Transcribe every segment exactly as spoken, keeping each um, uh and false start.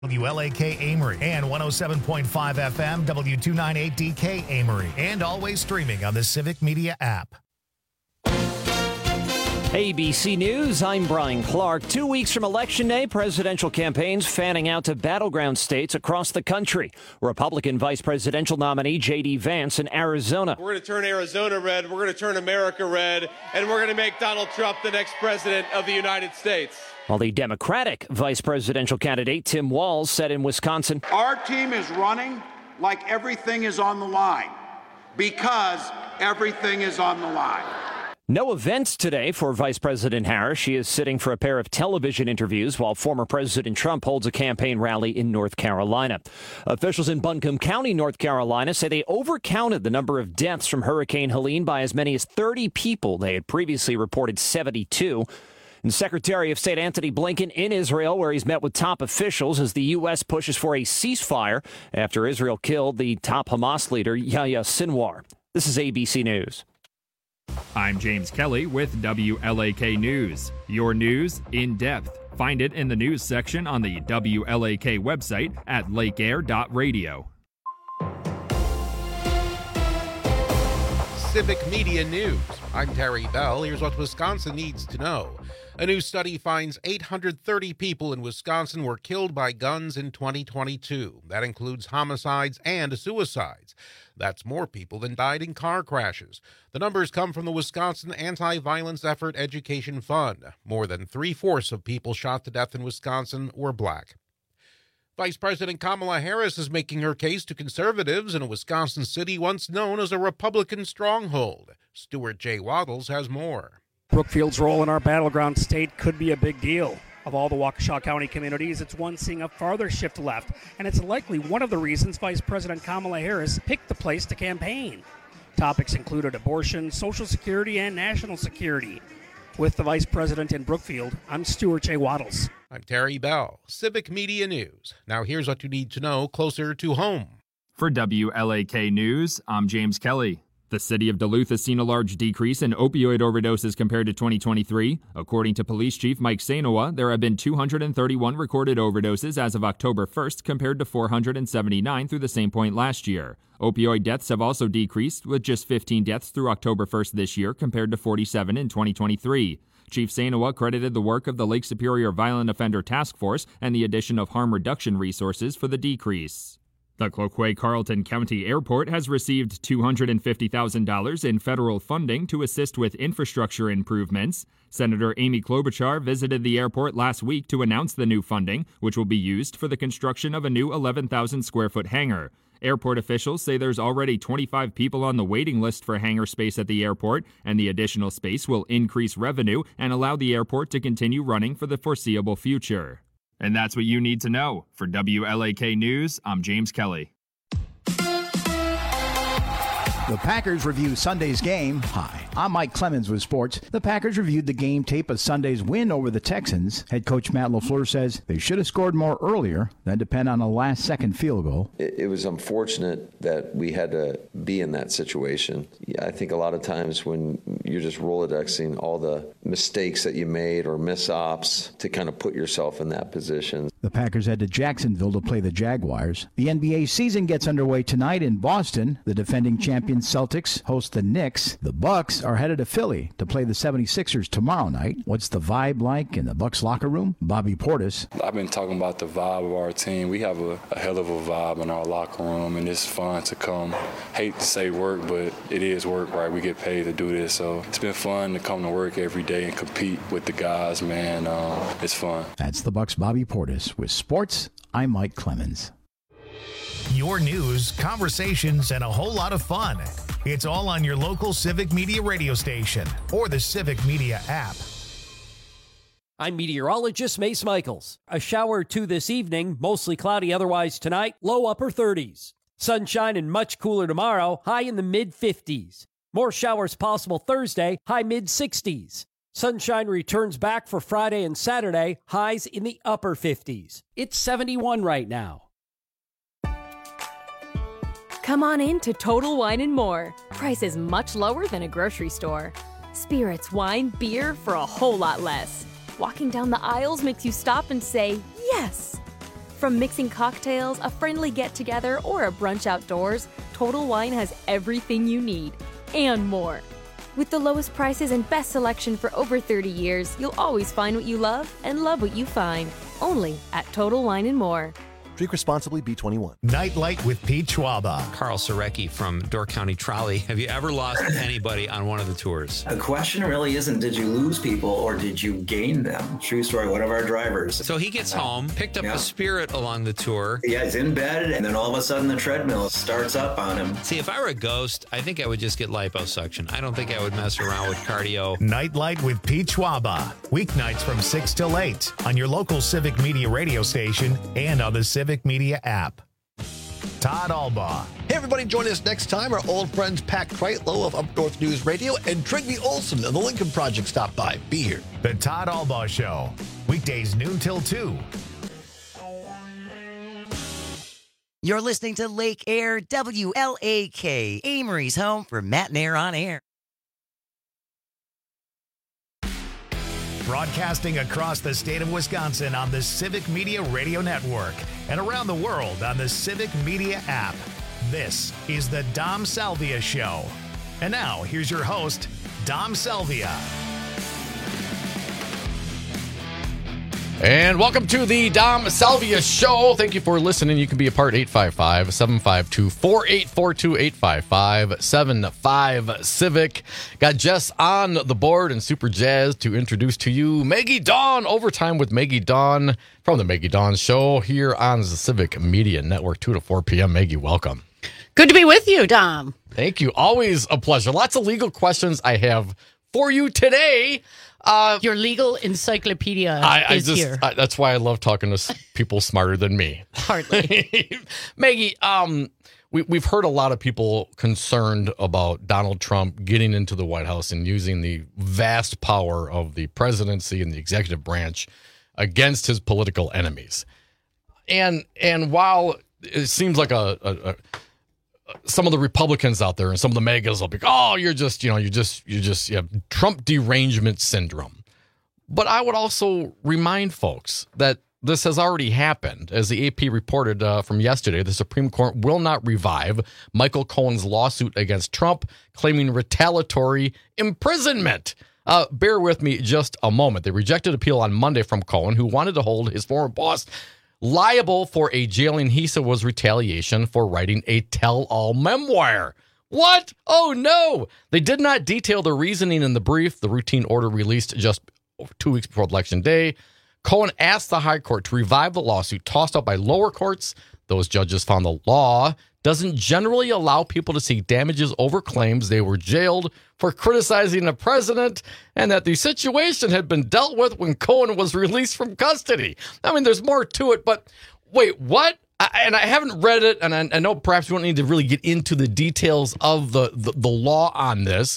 W L A K Amory and one oh seven point five F M W two ninety-eight D K Amory, and always streaming on the Civic Media app. A B C News, I'm Brian Clark. Two weeks from Election Day, presidential campaigns fanning out to battleground states across the country. Republican vice presidential nominee J D. Vance in Arizona. We're going to turn Arizona red, we're going to turn America red, and we're going to make Donald Trump the next president of the United States. While the Democratic vice presidential candidate Tim Walz said in Wisconsin, our team is running like everything is on the line, because everything is on the line. No events today for Vice President Harris. She is sitting for a pair of television interviews while former President Trump holds a campaign rally in North Carolina. Officials in Buncombe County, North Carolina, say they overcounted the number of deaths from Hurricane Helene by as many as thirty people. They had previously reported seventy-two. And Secretary of State Antony Blinken in Israel, where he's met with top officials as the U S pushes for a ceasefire after Israel killed the top Hamas leader, Yahya Sinwar. This is A B C News. I'm James Kelly with W L A K News. Your news in depth. Find it in the news section on the W L A K website at lake air dot radio. Civic Media News. I'm Terry Bell. Here's what Wisconsin needs to know. A new study finds eight hundred thirty people in Wisconsin were killed by guns in twenty twenty-two. That includes homicides and suicides. That's more people than died in car crashes. The numbers come from the Wisconsin Anti-Violence Effort Education Fund. More than three-fourths of people shot to death in Wisconsin were black. Vice President Kamala Harris is making her case to conservatives in a Wisconsin city once known as a Republican stronghold. Stuart J. Waddles has more. Brookfield's role in our battleground state could be a big deal. Of all the Waukesha County communities, it's one seeing a farther shift left, and it's likely one of the reasons Vice President Kamala Harris picked the place to campaign. Topics included abortion, Social Security, and national security. With the Vice President in Brookfield, I'm Stuart J. Waddles. I'm Terry Bell, Civic Media News. Now here's what you need to know closer to home. For W L A K News, I'm James Kelly. The city of Duluth has seen a large decrease in opioid overdoses compared to twenty twenty-three. According to Police Chief Mike Sainoa, there have been two hundred thirty-one recorded overdoses as of October first compared to four hundred seventy-nine through the same point last year. Opioid deaths have also decreased, with just fifteen deaths through October first this year compared to forty-seven in twenty twenty-three. Chief Sainoa credited the work of the Lake Superior Violent Offender Task Force and the addition of harm reduction resources for the decrease. The Cloquet-Carleton County Airport has received two hundred fifty thousand dollars in federal funding to assist with infrastructure improvements. Senator Amy Klobuchar visited the airport last week to announce the new funding, which will be used for the construction of a new eleven thousand square foot hangar. Airport officials say there's already twenty-five people on the waiting list for hangar space at the airport, and the additional space will increase revenue and allow the airport to continue running for the foreseeable future. And that's what you need to know. For W L A K News, I'm James Kelly. The Packers review Sunday's game. Hi, I'm Mike Clemens with sports. The Packers reviewed the game tape of Sunday's win over the Texans. Head coach Matt LaFleur says they should have scored more earlier than depend on a last-second field goal. It, it was unfortunate that we had to be in that situation. I think a lot of times when you're just Rolodexing all the mistakes that you made or miss-ops to kind of put yourself in that position. The Packers head to Jacksonville to play the Jaguars. The N B A season gets underway tonight in Boston. The defending champion Celtics host the Knicks. The Bucks are headed to Philly to play the seventy-sixers tomorrow night. What's the vibe like in the Bucks locker room? Bobby Portis. I've been talking about the vibe of our team. We have a, a hell of a vibe in our locker room, and it's fun to come. Hate to say work, but it is work, right? We get paid to do this, so it's been fun to come to work every day and compete with the guys, man. Um, it's fun. That's the Bucks' Bobby Portis. With sports, I'm Mike Clemens. Your news, conversations, and a whole lot of fun. It's all on your local Civic Media radio station or the Civic Media app. I'm meteorologist Mace Michaels. A shower or two this evening, mostly cloudy otherwise tonight, low upper thirties. Sunshine and much cooler tomorrow, high in the mid fifties. More showers possible Thursday, high mid sixties. Sunshine returns back for Friday and Saturday, highs in the upper fifties. It's seventy-one right now. Come on in to Total Wine and More. Prices much lower than a grocery store. Spirits, wine, beer for a whole lot less. Walking down the aisles makes you stop and say, yes. From mixing cocktails, a friendly get-together, or a brunch outdoors, Total Wine has everything you need and more. With the lowest prices and best selection for over thirty years, you'll always find what you love and love what you find. Only at Total Wine and More. Drink responsibly, B twenty-one. Nightlight with Pete Schwaba. Carl Sorecki from Door County Trolley. Have you ever lost anybody on one of the tours? The question really isn't did you lose people or did you gain them? True story, one of our drivers. So he gets home, picked up yeah. a Spirit along the tour. Yeah, he's in bed, and then all of a sudden the treadmill starts up on him. See, if I were a ghost, I think I would just get liposuction. I don't think I would mess around with cardio. Nightlight with Pete Schwaba. Weeknights from six till eight on your local Civic Media radio station and on the Civic Media app. Todd Albaugh. Hey, everybody, join us next time. Our old friends Pat Kreitlow of Up North News Radio and Trigby Olson of the Lincoln Project stop by. Be here. The Todd Albaugh Show. Weekdays noon till two. You're listening to Lake Air W L A K, Amory's home for Matt and Air on Air. Broadcasting across the state of Wisconsin on the Civic Media Radio Network and around the world on the Civic Media app. This is the Dom Salvia Show. And now, here's your host, Dom Salvia. And welcome to the Dom Salvia Show. Thank you for listening. You can be a part eight five five, seven five two, four eight four two, eight five five, seven five Civic. Got Jess on the board and super jazzed to introduce to you Maggie Dawn. Overtime with Maggie Dawn from the Maggie Dawn Show here on the Civic Media Network, two to four p.m. Maggie, welcome. Good to be with you, Dom. Thank you. Always a pleasure. Lots of legal questions I have for you today. Uh, Your legal encyclopedia I, I is just, here. I, that's why I love talking to people smarter than me. Hardly. Maggie, um, we, we've heard a lot of people concerned about Donald Trump getting into the White House and using the vast power of the presidency and the executive branch against his political enemies. And and while it seems like a, a, a some of the Republicans out there and some of the megas will be, oh, you're just, you know, you just, you just, you have Trump derangement syndrome. But I would also remind folks that this has already happened. As the A P reported uh, from yesterday, the Supreme Court will not revive Michael Cohen's lawsuit against Trump, claiming retaliatory imprisonment. Uh, bear with me just a moment. They rejected appeal on Monday from Cohen, who wanted to hold his former boss liable for a jailing he said was retaliation for writing a tell-all memoir. What? Oh, no. They did not detail the reasoning in the brief. The routine order released just two weeks before Election Day. Cohen asked the high court to revive the lawsuit tossed out by lower courts. Those judges found the law doesn't generally allow people to seek damages over claims they were jailed for criticizing the president and that the situation had been dealt with when Cohen was released from custody. I mean, there's more to it, but wait, what? I, and I haven't read it, and I, I know perhaps we don't need to really get into the details of the, the, the law on this,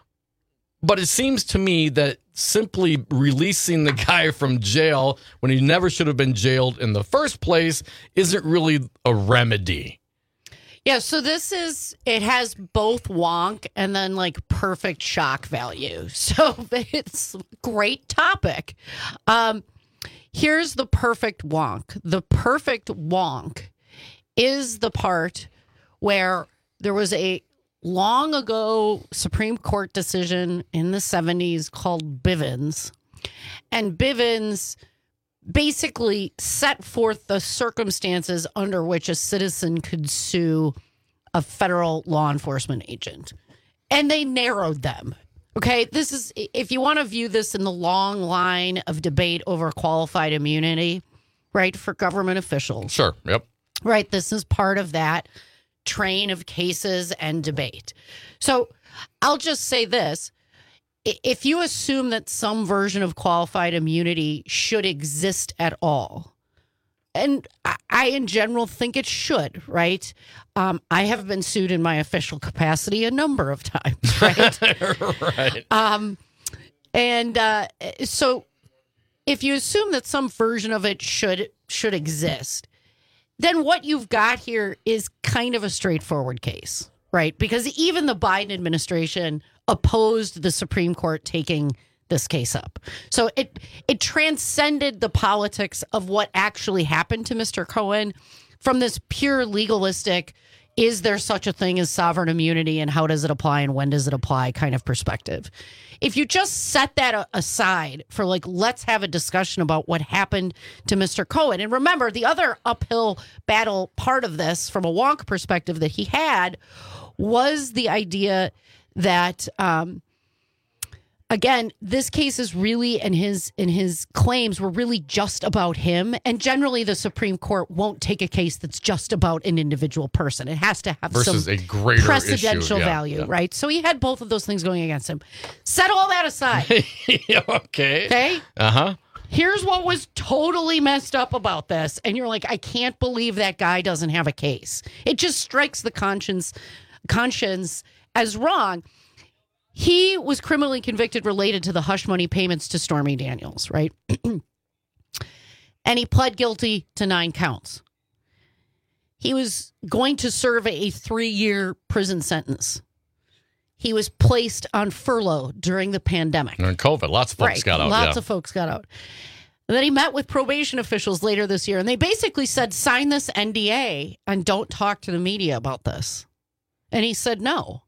but it seems to me that simply releasing the guy from jail when he never should have been jailed in the first place isn't really a remedy. Yeah, so this is, it has both wonk and then like perfect shock value. So it's a great topic. Um, here's the perfect wonk. The perfect wonk is the part where there was a long ago Supreme Court decision in the seventies called Bivens. And Bivens basically set forth the circumstances under which a citizen could sue a federal law enforcement agent. And they narrowed them. Okay, this is, if you want to view this in the long line of debate over qualified immunity, right, for government officials. Sure, yep. Right, this is part of that train of cases and debate. So I'll just say this. If you assume that some version of qualified immunity should exist at all, and I in general think it should, right? Um, I have been sued in my official capacity a number of times, right? Right. Um, and uh, so if you assume that some version of it should should exist, then what you've got here is kind of a straightforward case, right? Because even the Biden administration opposed the Supreme Court taking this case up. So it it transcended the politics of what actually happened to Mister Cohen from this pure legalistic, is there such a thing as sovereign immunity and how does it apply and when does it apply kind of perspective. If you just set that aside for like, let's have a discussion about what happened to Mister Cohen. And remember, the other uphill battle part of this from a wonk perspective that he had was the idea that, um, again, this case is really, and his and his claims were really just about him. And generally, the Supreme Court won't take a case that's just about an individual person. It has to have versus some a greater precedential issue. Yeah, value, yeah. right? So he had both of those things going against him. Set all that aside. okay. Okay. Uh huh. Here's what was totally messed up about this. And you're like, I can't believe that guy doesn't have a case. It just strikes the conscience, conscience as wrong. He was criminally convicted related to the hush money payments to Stormy Daniels, right? And he pled guilty to nine counts. He was going to serve a three-year prison sentence. He was placed on furlough during the pandemic. During COVID, lots of folks right. got out. Lots yeah. of folks got out. And then he met with probation officials later this year, and they basically said, sign this N D A and don't talk to the media about this. And he said no.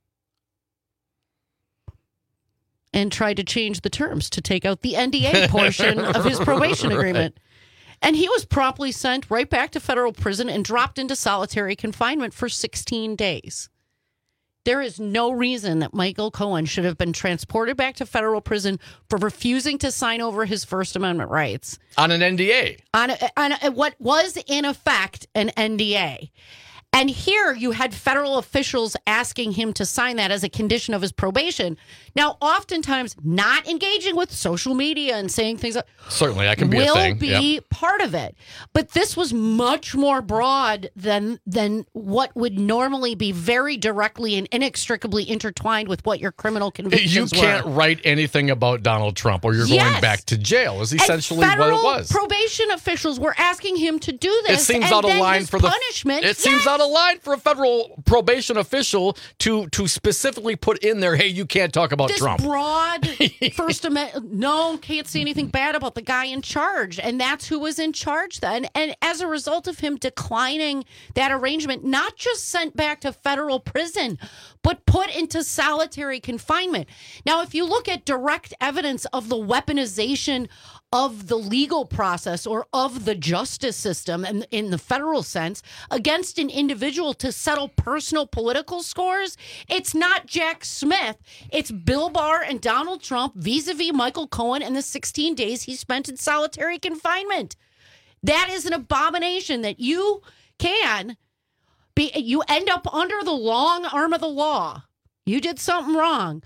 And tried to change the terms to take out the N D A portion of his probation Right. agreement. And he was promptly sent right back to federal prison and dropped into solitary confinement for sixteen days. There is no reason that Michael Cohen should have been transported back to federal prison for refusing to sign over his First Amendment rights. On an N D A. On, a, on a, what was, in effect, an N D A. And here you had federal officials asking him to sign that as a condition of his probation. Now, oftentimes, not engaging with social media and saying things like Certainly, that can be will a thing. be Yep. part of it. But this was much more broad than than what would normally be very directly and inextricably intertwined with what your criminal convictions You can't were. write anything about Donald Trump or you're Yes. going back to jail is And essentially what federal it was. probation officials were asking him to do It this. seems and out of then line his for the punishment. It seems Yes. out of line for a federal probation official to to specifically put in there, hey, you can't talk about this Trump. broad First Amendment, no, can't say anything bad about the guy in charge. And that's who was in charge then. And as a result of him declining that arrangement, not just sent back to federal prison, but put into solitary confinement. Now, if you look at direct evidence of the weaponization of the legal process or of the justice system and in the federal sense against an individual to settle personal political scores, it's not Jack Smith. It's Bill Barr and Donald Trump vis-a-vis Michael Cohen and the sixteen days he spent in solitary confinement. That is an abomination that you can be, you end up under the long arm of the law. You did something wrong.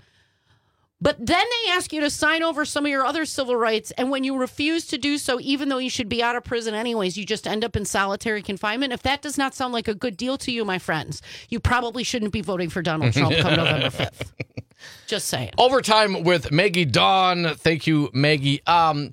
But then they ask you to sign over some of your other civil rights. And when you refuse to do so, even though you should be out of prison anyways, you just end up in solitary confinement. If that does not sound like a good deal to you, my friends, you probably shouldn't be voting for Donald Trump come November fifth. Just saying. Overtime with Maggie Dawn. Thank you, Maggie. Um,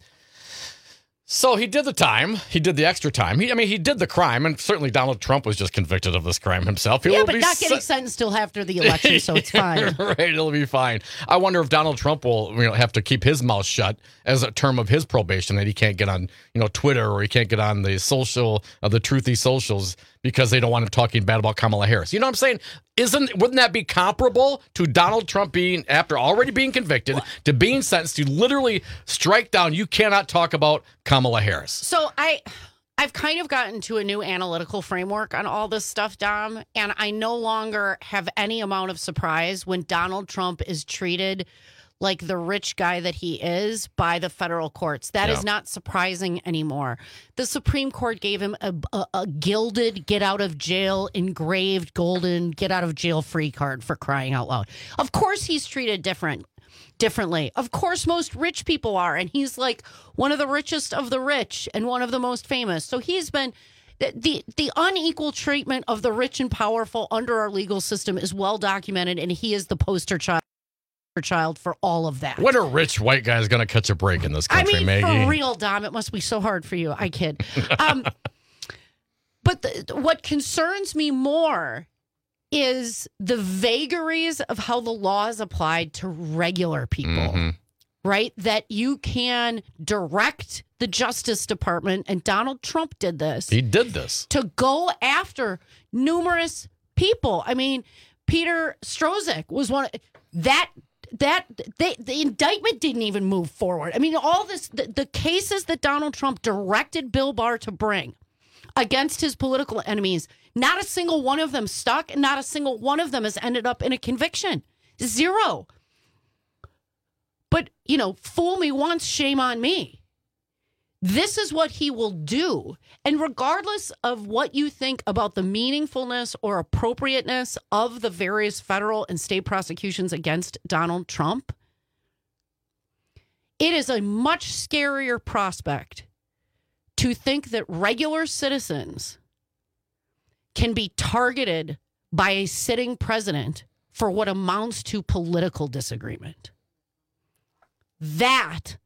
so he did the time. He did the extra time. He, I mean, he did the crime, and certainly Donald Trump was just convicted of this crime himself. He yeah, will but be not getting sen- sentenced till after the election, so it's fine. Right, it'll be fine. I wonder if Donald Trump will, you know, have to keep his mouth shut as a term of his probation, that he can't get on, you know, Twitter or he can't get on the social, uh, the truthy socials because they don't want him talking bad about Kamala Harris. You know what I'm saying? Isn't wouldn't that be comparable to Donald Trump being, after already being convicted, what? to being sentenced to literally strike down? You cannot talk about Kamala Harris. So I, I've kind of gotten to a new analytical framework on all this stuff, Dom, and I no longer have any amount of surprise when Donald Trump is treated like the rich guy that he is by the federal courts. That Yeah. is not surprising anymore. The Supreme Court gave him a, a, a gilded get out of jail, engraved golden get out of jail free card, for crying out loud. Of course he's treated different. differently. Of course, most rich people are, and he's like one of the richest of the rich and one of the most famous. So he's been the the, the unequal treatment of the rich and powerful under our legal system is well documented, and he is the poster child child for all of that. What a rich white guy is going to catch a break in this country, I mean, Maggie? for real, Dom, it must be so hard for you. I kid. Um, but the, what concerns me more is the vagaries of how the law is applied to regular people. Mm-hmm. right? That you can direct the Justice Department, and Donald Trump did this. He did this. To go after numerous people. I mean, Peter Strzok was one of that. That they, the indictment didn't even move forward. I mean, all this, the, the cases that Donald Trump directed Bill Barr to bring against his political enemies, not a single one of them stuck, and not a single one of them has ended up in a conviction. Zero. But, you know, fool me once, shame on me. This is what he will do. And regardless of what you think about the meaningfulness or appropriateness of the various federal and state prosecutions against Donald Trump, it is a much scarier prospect to think that regular citizens can be targeted by a sitting president for what amounts to political disagreement. That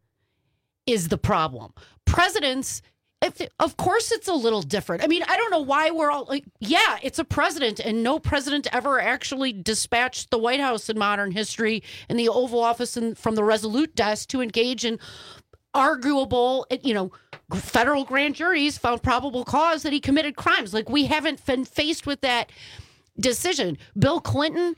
is the problem. Presidents, if, of course it's a little different. I mean, I don't know why we're all like, yeah, it's a president, and no president ever actually dispatched the White House in modern history and the Oval Office and from the Resolute desk to engage in arguable, you know, federal grand juries found probable cause that he committed crimes. Like, we haven't been faced with that decision. Bill Clinton,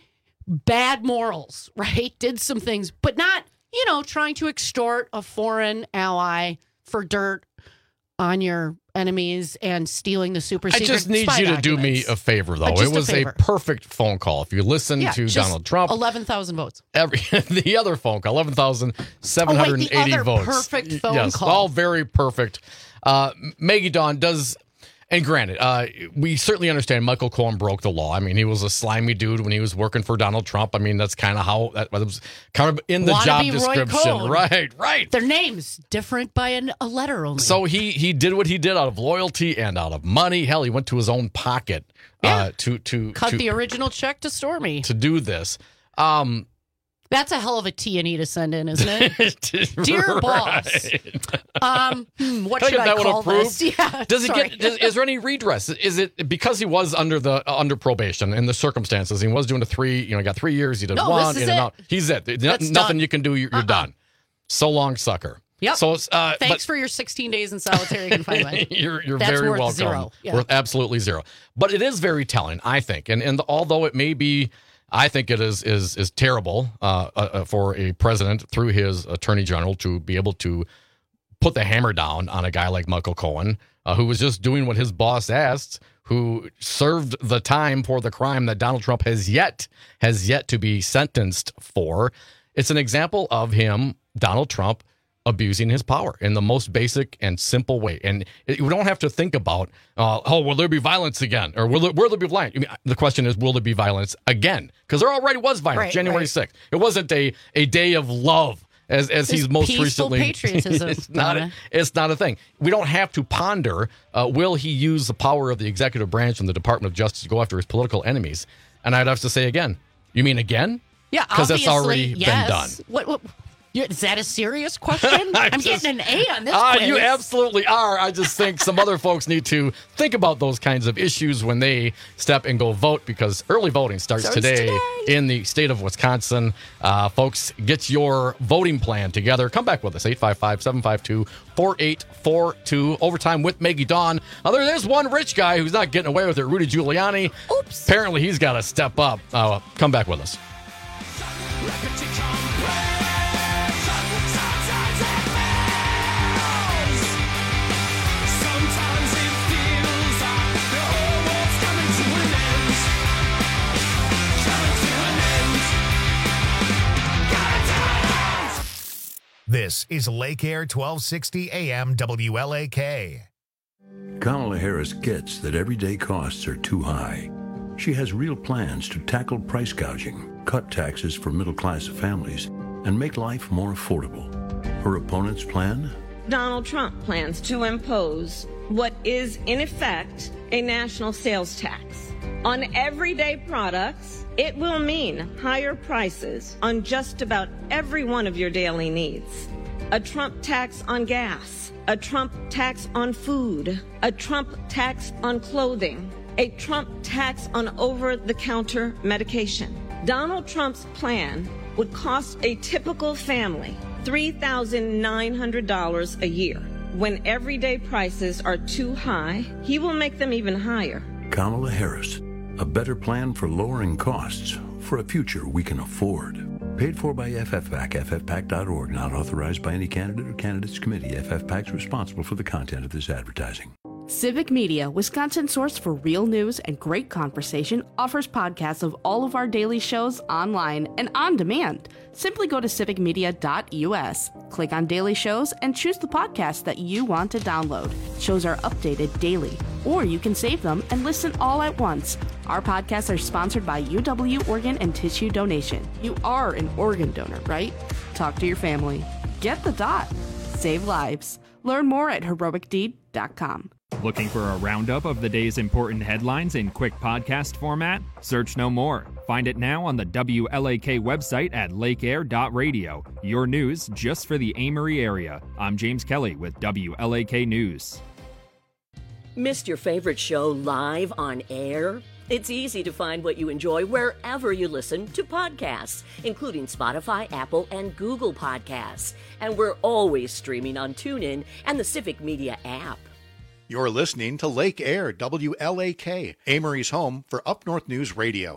bad morals, right? Did some things, but not, you know, trying to extort a foreign ally for dirt on your enemies and stealing the super secret I just need spy you to documents. do me a favor, though. Uh, it just a was a, favor. perfect phone call. If you listen Yeah, to just Donald Trump, eleven thousand votes. Every the other phone call, eleven thousand seven hundred eighty Oh, wait, the other votes. perfect phone yes, call. all very perfect. Uh, Maggie Dawn does, and granted, uh, we certainly understand Michael Cohen broke the law. I mean, he was a slimy dude when he was working for Donald Trump. I mean, that's kind of how that was kind of in the Wannabe job Roy description, Cohn. right? Right. Their names different by an, a letter only. So he he did what he did out of loyalty and out of money. Hell, he went to his own pocket uh, to to Cut to, the original check to Stormy. to do this. Um, That's a hell of a T and E to send in, isn't it? Dear right. boss, um, hmm, what Can should I I, get that one call approved? this? Yeah, Does he sorry. get? Is, is there any redress? Is it because he was under the uh, under probation in the circumstances? He was doing a three. You know, he got three years. He did No, one. this is in and it. out. He's it. No- That's nothing done. you can do. You're, you're Uh-uh. done. So long, sucker. Yep. So it's, uh, Thanks but- for your sixteen days in solitary confinement. you're you're That's very worth welcome. zero. Yeah. Worth absolutely zero. But it is very telling, I think. And and although it may be, I think it is is is terrible uh, uh, for a president through his attorney general to be able to put the hammer down on a guy like Michael Cohen, uh, who was just doing what his boss asked, who served the time for the crime that Donald Trump has yet has yet to be sentenced for. It's an example of him, Donald Trump, abusing his power in the most basic and simple way. And it, we don't have to think about, uh, oh, will there be violence again? Or will there, will there be violence? I mean, the question is, will there be violence again? Because there already was violence, Right, January right. sixth. It wasn't a, a day of love. As, as This he's most peaceful recently, patriotism, it's not. A, Donna. it's not a thing. We don't have to ponder. Uh, will he use the power of the executive branch and the Department of Justice to go after his political enemies? And I'd have to say again. You mean again? Yeah, because that's obviously, already yes. been done. What? what you- is that a serious question? I'm just- getting an A on this. Ah, quiz. you absolutely are. I just think some other folks need to think about those kinds of issues when they step and go vote, because early voting starts, Starts today, today. in the state of Wisconsin. Uh, folks, get your voting plan together. Come back with us, eight five five, seven five two, four eight four two. Overtime with Maggie Dawn. Uh, there, there's one rich guy who's not getting away with it, Rudy Giuliani. Oops. Apparently, he's got to step up. Uh, come back with us. This is Lake Air twelve sixty A M W L A K. Kamala Harris gets that everyday costs are too high. She has real plans to tackle price gouging, cut taxes for middle-class families, and make life more affordable. Her opponent's plan? Donald Trump plans to impose what is, in effect, a national sales tax. On everyday products, it will mean higher prices on just about every one of your daily needs. A Trump tax on gas, a Trump tax on food, a Trump tax on clothing, a Trump tax on over-the-counter medication. Donald Trump's plan would cost a typical family three thousand nine hundred dollars a year. When everyday prices are too high, he will make them even higher. Kamala Harris, a better plan for lowering costs for a future we can afford. Paid for by F F PAC, F F PAC dot org, not authorized by any candidate or candidates committee. F F PAC is responsible for the content of this advertising. Civic Media, Wisconsin's source for real news and great conversation, offers podcasts of all of our daily shows online and on demand. Simply go to civic media dot U S, click on daily shows, and choose the podcast that you want to download. Shows are updated daily, or you can save them and listen all at once. Our podcasts are sponsored by U W Organ and Tissue Donation. You are an organ donor, right? Talk to your family. Get the dot. Save lives. Learn more at heroic deed dot com. Looking for a roundup of the day's important headlines in quick podcast format? Search no more. Find it now on the W L A K website at lake air dot radio. Your news just for the Amory area. I'm James Kelly with W L A K News. Missed your favorite show live on air? It's easy to find what you enjoy wherever you listen to podcasts, including Spotify, Apple, and Google Podcasts. And we're always streaming on TuneIn and the Civic Media app. You're listening to Lake Air, W L A K, Amory's home for Up North News Radio.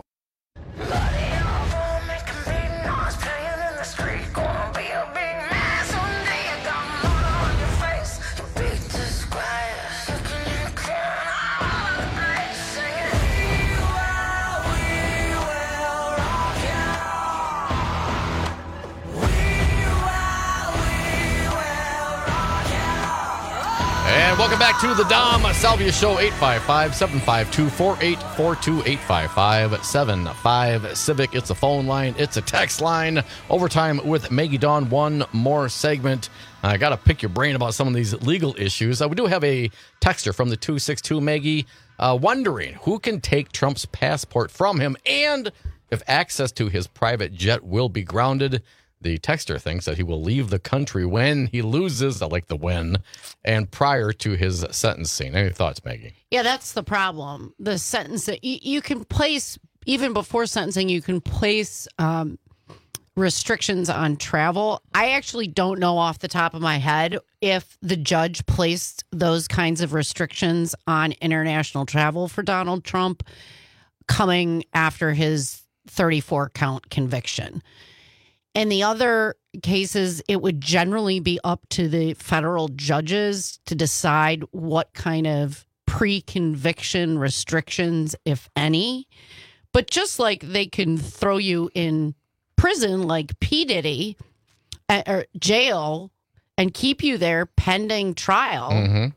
And welcome back to the Dom Salvia Show, eight five five, seven five two, four eight four two, eight five five, seven five Civic. It's a phone line. It's a text line. Overtime with Maggie Dawn. One more segment. I got to pick your brain about some of these legal issues. Uh, we do have a texter from the two six two, Maggie, uh, wondering who can take Trump's passport from him and if access to his private jet will be grounded. The texter thinks that he will leave the country when he loses, I like the when, and prior to his sentencing. Any thoughts, Maggie? Yeah, that's the problem. The sentence that you, you can place, even before sentencing, you can place um, restrictions on travel. I actually don't know off the top of my head if the judge placed those kinds of restrictions on international travel for Donald Trump coming after his thirty-four count conviction. In the other cases, it would generally be up to the federal judges to decide what kind of pre-conviction restrictions, if any. But just like they can throw you in prison like P. Diddy, uh, or jail, and keep you there pending trial, mm-hmm.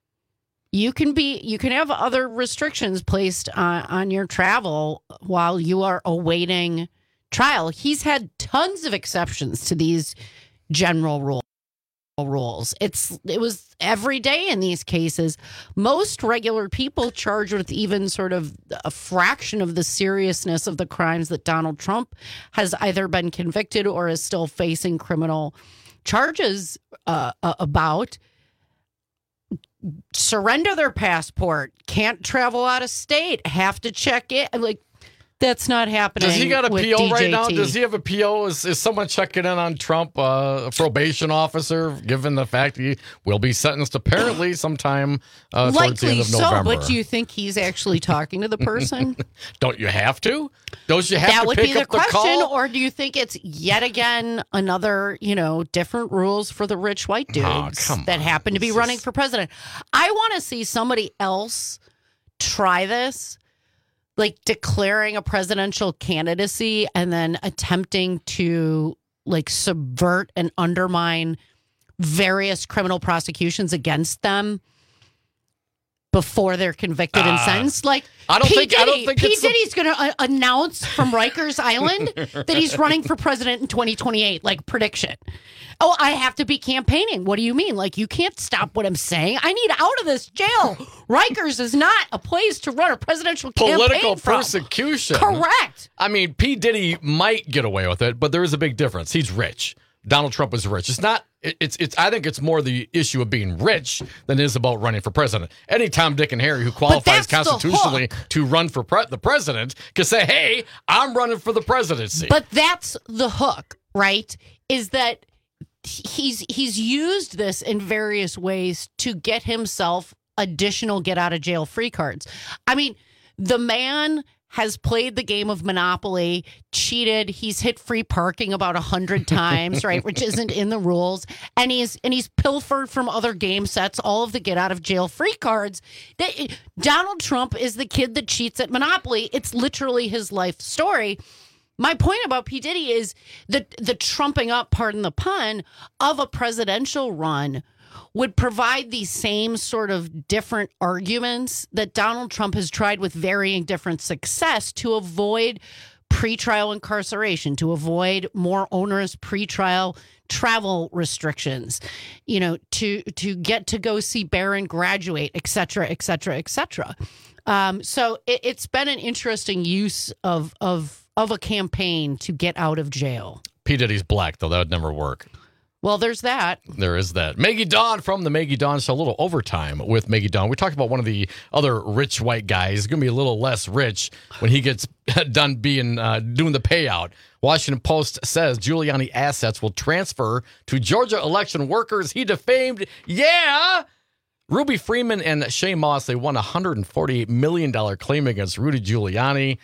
you can be you can have other restrictions placed on, on your travel while you are awaiting trial. He's had tons of exceptions to these general rule, rules. It's it was every day in these cases. Most regular people charged with even sort of a fraction of the seriousness of the crimes that Donald Trump has either been convicted or is still facing criminal charges uh, about. Surrender their passport, can't travel out of state, have to check it. Like, that's not happening. Does he got a P O D J T right now? Does he have a P O? Is, is someone checking in on Trump, uh, a probation officer, given the fact he will be sentenced apparently sometime uh, towards the end Likely of so, November? but do you think he's actually talking to the person? Don't you have to? Don't you have that to would pick be the up the question, call? or do you think it's yet again another, you know, different rules for the rich white dudes Oh, come that on. happen to be This running is- for president? I want to see somebody else try this, like declaring a presidential candidacy and then attempting to like subvert and undermine various criminal prosecutions against them before they're convicted and Ah. sentenced. Like, I don't P. think- Diddy, I don't think P. it's the- Diddy's going to uh, announce from Rikers Island that he's running for president in twenty twenty-eight, like prediction. Oh, I have to be campaigning. What do you mean? Like, you can't stop what I'm saying. I need out of this jail. Rikers is not a place to run a presidential Political campaign from. persecution. Correct. I mean, P. Diddy might get away with it, but there is a big difference. He's rich. Donald Trump is rich. It's not. it- It's. It's. I think it's more the issue of being rich than it is about running for president. Any Tom, Dick, and Harry who qualifies that's the constitutionally to run for pre- the president can say, "Hey, I'm running for the presidency." But that's the hook, right? Is that he's he's used this in various ways to get himself additional get out of jail free cards. I mean, the man has played the game of Monopoly, cheated. He's hit free parking about a hundred times, right, which isn't in the rules. And he's and he's pilfered from other game sets all of the get out of jail free cards. Donald Trump is the kid that cheats at Monopoly. It's literally his life story. My point about P. Diddy is the the trumping up, pardon the pun, of a presidential run would provide the same sort of different arguments that Donald Trump has tried with varying different success to avoid pretrial incarceration, to avoid more onerous pretrial travel restrictions, you know, to to get to go see Barron graduate, et cetera, et cetera, et cetera. Um, so it, it's been an interesting use of of of a campaign to get out of jail. P. Diddy's black, though. That would never work. Well, there's that. There is that. Maggie Dawn from the Maggie Dawn Show. A little overtime with Maggie Dawn. We talked about one of the other rich white guys. He's going to be a little less rich when he gets done being uh, doing the payout. Washington Post says Giuliani assets will transfer to Georgia election workers he defamed. Yeah! Ruby Freeman and Shay Moss, they won a one hundred forty-eight million dollars claim against Rudy Giuliani.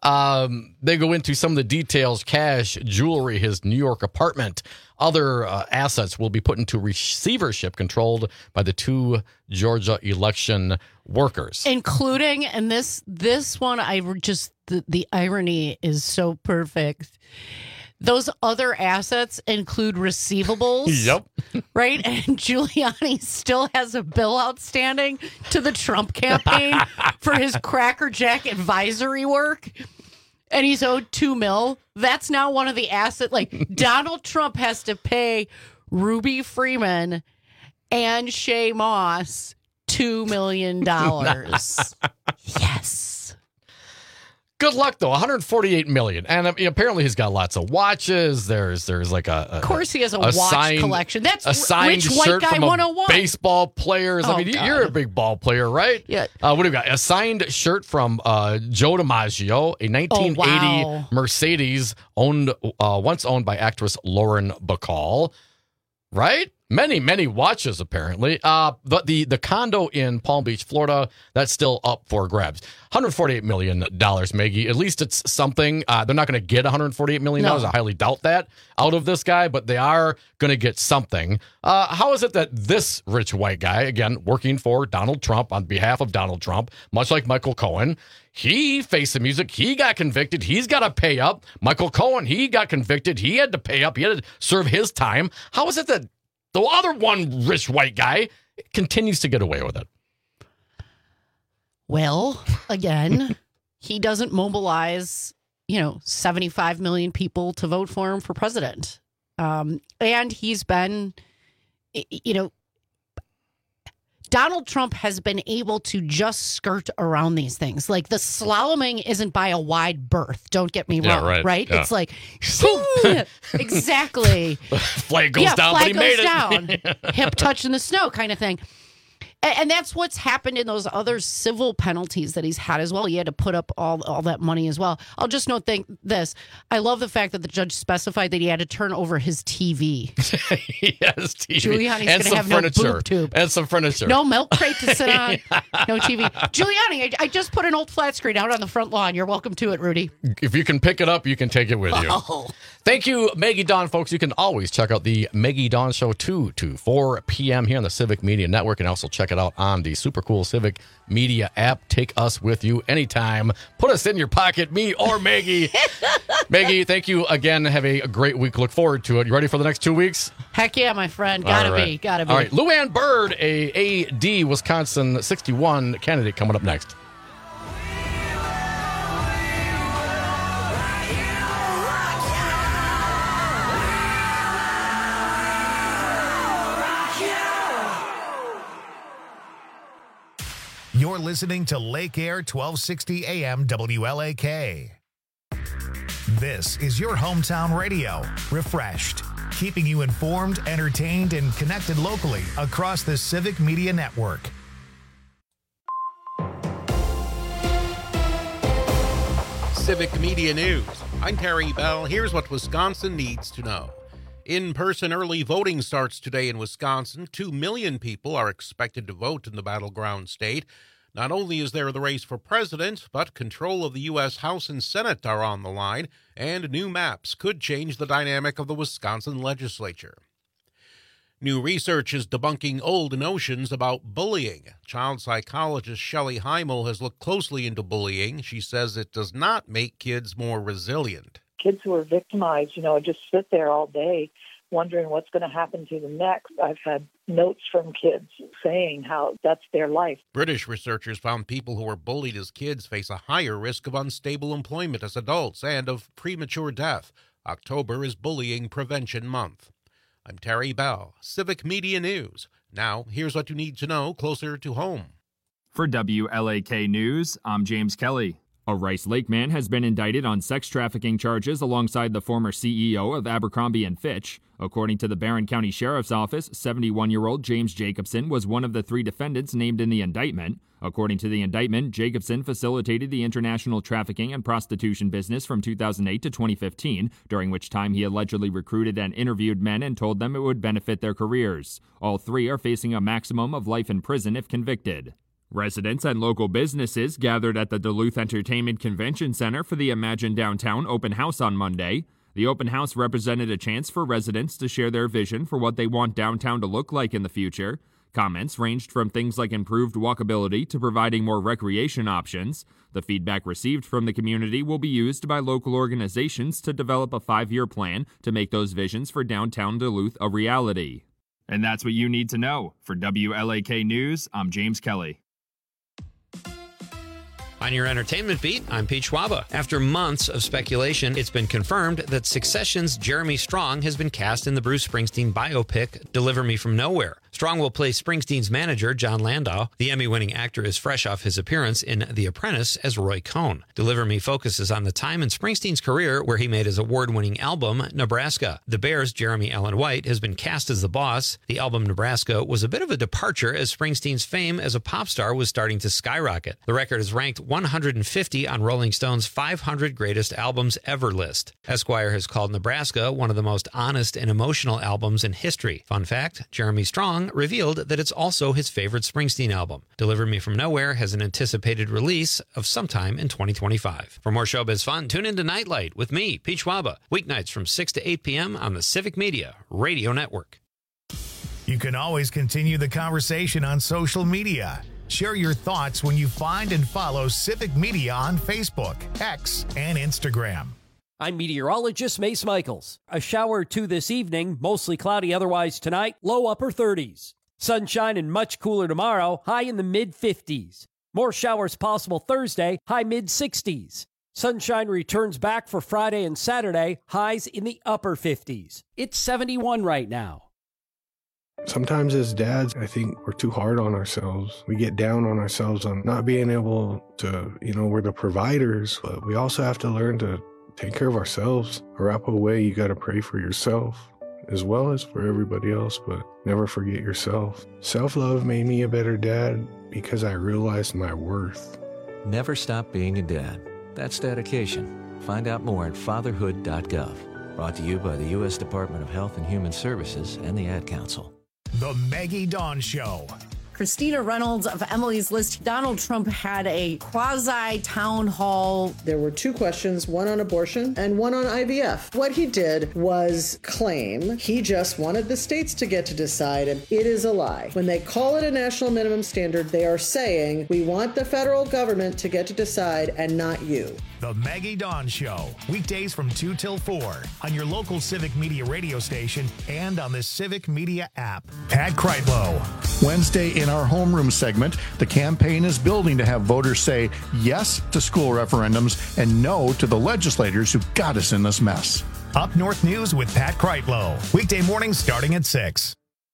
Um, they go into some of the details: cash, jewelry, his New York apartment. Other uh, assets will be put into receivership controlled by the two Georgia election workers, including, and this this one, I just the, the irony is so perfect. Those other assets include receivables. Yep. Right? And Giuliani still has a bill outstanding to the Trump campaign for his Cracker Jack advisory work. And he's owed two mil. That's now one of the assets. Like, Donald Trump has to pay Ruby Freeman and Shay Moss two million dollars. Yes. Good luck, though. one hundred forty-eight million dollars. And I mean, apparently he's got lots of watches. There's there's like a, a Of course he has a, a watch signed, collection. That's a signed rich white shirt guy from a one oh one. baseball players. Oh, I mean, God. you're a big ball player, right? Yeah. Uh, what do we got? A signed shirt from uh, Joe DiMaggio, a nineteen eighty Oh, wow. Mercedes owned uh, once owned by actress Lauren Bacall. Right? Many, many watches, apparently. Uh, but the, the condo in Palm Beach, Florida, that's still up for grabs. one hundred forty-eight million dollars, Maggie. At least it's something. Uh, they're not going to get one hundred forty-eight million dollars. No. I highly doubt that out of this guy, but they are going to get something. Uh, how is it that this rich white guy, again, working for Donald Trump on behalf of Donald Trump, much like Michael Cohen, he faced the music. He got convicted. He's got to pay up. Michael Cohen, he got convicted. He had to pay up. He had to serve his time. How is it that the other one rich white guy continues to get away with it? Well, again, he doesn't mobilize, you know, seventy-five million people to vote for him for president. Um, and he's been, you know, Donald Trump has been able to just skirt around these things. Like, the slaloming isn't by a wide berth. Don't get me Yeah, wrong, right, right? yeah. It's like, exactly. Flag goes yeah, down, flag but he goes made down. it. Hip touching the snow kind of thing. And, and that's what's happened in those other civil penalties that he's had as well. He had to put up all, all that money as well. I'll just note think this. I love the fact that the judge specified that he had to turn over his T V. Yes, T V. Giuliani's and going to some have furniture. no boob tube. And some furniture. No milk crate to sit on. No T V. Giuliani, I, I just put an old flat screen out on the front lawn. You're welcome to it, Rudy. If you can pick it up, you can take it with you. Oh. Thank you, Maggie Dawn, folks. You can always check out the Maggie Dawn Show two to four p.m. here on the Civic Media Network, and also check it out on the super cool Civic Media app. Take us with you anytime. Put us in your pocket, me or Maggie. Maggie, thank you again. Have a great week. Look forward to it. You ready for the next two weeks? Heck yeah, my friend. Gotta All right. be. Gotta be. All right. Luann Bird, a A D Wisconsin sixty-one candidate, coming up next. You're listening to Lake Air twelve sixty A M W L A K. This is your hometown radio, refreshed, keeping you informed, entertained, and connected locally across the Civic Media Network. Civic Media News. I'm Terry Bell. Here's what Wisconsin needs to know. In-person early voting starts today in Wisconsin. Two million people are expected to vote in the battleground state. Not only is there the race for president, but control of the U S House and Senate are on the line, and new maps could change the dynamic of the Wisconsin legislature. New research is debunking old notions about bullying. Child psychologist Shelley Heimel has looked closely into bullying. She says it does not make kids more resilient. Kids who are victimized, you know, just sit there all day wondering what's going to happen to them next. I've had notes from kids saying how that's their life. British researchers found people who were bullied as kids face a higher risk of unstable employment as adults and of premature death. October is Bullying Prevention Month. I'm Terry Bell, Civic Media News. Now, here's what you need to know closer to home. For W L A K News, I'm James Kelly. A Rice Lake man has been indicted on sex trafficking charges alongside the former C E O of Abercrombie and Fitch. According to the Barron County Sheriff's Office, seventy-one-year-old James Jacobson was one of the three defendants named in the indictment. According to the indictment, Jacobson facilitated the international trafficking and prostitution business from two thousand eight to twenty fifteen, during which time he allegedly recruited and interviewed men and told them it would benefit their careers. All three are facing a maximum of life in prison if convicted. Residents and local businesses gathered at the Duluth Entertainment Convention Center for the Imagine Downtown open house on Monday. The open house represented a chance for residents to share their vision for what they want downtown to look like in the future. Comments ranged from things like improved walkability to providing more recreation options. The feedback received from the community will be used by local organizations to develop a five-year plan to make those visions for downtown Duluth a reality. And that's what you need to know. For W L A K News, I'm James Kelly. On your entertainment beat, I'm Pete Schwaba. After months of speculation, it's been confirmed that Succession's Jeremy Strong has been cast in the Bruce Springsteen biopic Deliver Me From Nowhere. Strong will play Springsteen's manager, John Landau. The Emmy-winning actor is fresh off his appearance in The Apprentice as Roy Cohn. Deliver Me focuses on the time in Springsteen's career where he made his award-winning album, Nebraska. The Bears' Jeremy Allen White has been cast as the boss. The album Nebraska was a bit of a departure as Springsteen's fame as a pop star was starting to skyrocket. The record is ranked one hundred fifty on Rolling Stone's five hundred Greatest Albums Ever list. Esquire has called Nebraska one of the most honest and emotional albums in history. Fun fact, Jeremy Strong revealed that it's also his favorite Springsteen album. Deliver Me From Nowhere has an anticipated release of sometime in twenty twenty-five. For more showbiz fun, tune into Nightlight with me, Pete Schwaba, weeknights from six to eight p.m. on the Civic Media Radio Network. You can always continue the conversation on social media. Share your thoughts when you find and follow Civic Media on Facebook, X, and Instagram. I'm meteorologist Mace Michaels. A shower or two this evening, mostly cloudy otherwise tonight, low upper thirties. Sunshine and much cooler tomorrow, high in the mid fifties. More showers possible Thursday, high mid sixties. Sunshine returns back for Friday and Saturday, highs in the upper fifties. It's seventy-one right now. Sometimes as dads, I think we're too hard on ourselves. We get down on ourselves on not being able to, you know, we're the providers, but we also have to learn to take care of ourselves. Arapahoe way, you got to pray for yourself as well as for everybody else, but never forget yourself. Self-love made me a better dad because I realized my worth. Never stop being a dad. That's dedication. Find out more at fatherhood dot gov. Brought to you by the U S Department of Health and Human Services and the Ad Council. The Maggie Dawn Show. Christina Reynolds of Emily's List. Donald Trump had a quasi-town hall. There were two questions, one on abortion and one on I V F. What he did was claim he just wanted the states to get to decide, and it is a lie. When they call it a national minimum standard, they are saying, we want the federal government to get to decide and not you. The Maggie Dawn Show, weekdays from two till four on your local Civic Media radio station and on the Civic Media app. Pat Kreitlow. Wednesday in our homeroom segment, the campaign is building to have voters say yes to school referendums and no to the legislators who got us in this mess. Up North News with Pat Kreitlow, weekday mornings starting at six.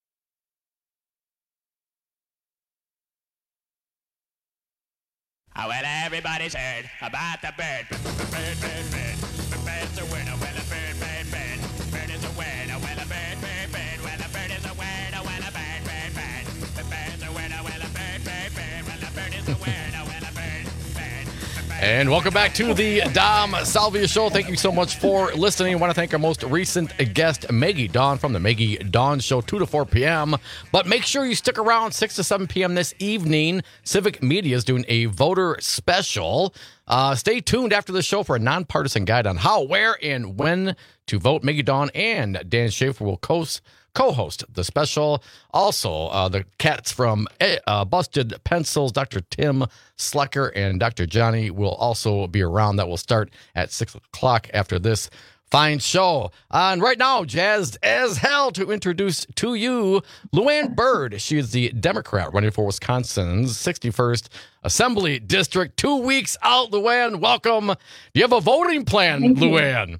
Oh, well, everybody's heard about the bird. Bird, bird, bird. The bird's a winner. Well, a bird, bird, bird. Bird is a winner. Well, a bird, bird, bird. Well, a bird is a winner. Well, a bird, bird, bird. The bird's a winner. Well, a bird, bird, bird. Well, a bird is a winner. Well, a bird, bird. And welcome back to the Dom Salvia Show. Thank you so much for listening. I want to thank our most recent guest, Maggie Dawn from the Maggie Dawn Show, two to four p.m. But make sure you stick around six to seven p.m. this evening. Civic Media is doing a voter special. Uh, stay tuned after the show for a nonpartisan guide on how, where, and when to vote. Maggie Dawn and Dan Schaefer will co- co-host the special. Also, uh, the cats from uh, Busted Pencils, Doctor Tim Slecker and Doctor Johnny will also be around. That will start at six o'clock after this fine show. Uh, and right now, jazzed as hell to introduce to you Luann Byrd. She is the Democrat running for Wisconsin's sixty-first Assembly District. Two weeks out, Luann. Welcome. Do you have a voting plan, Thank you. Luann?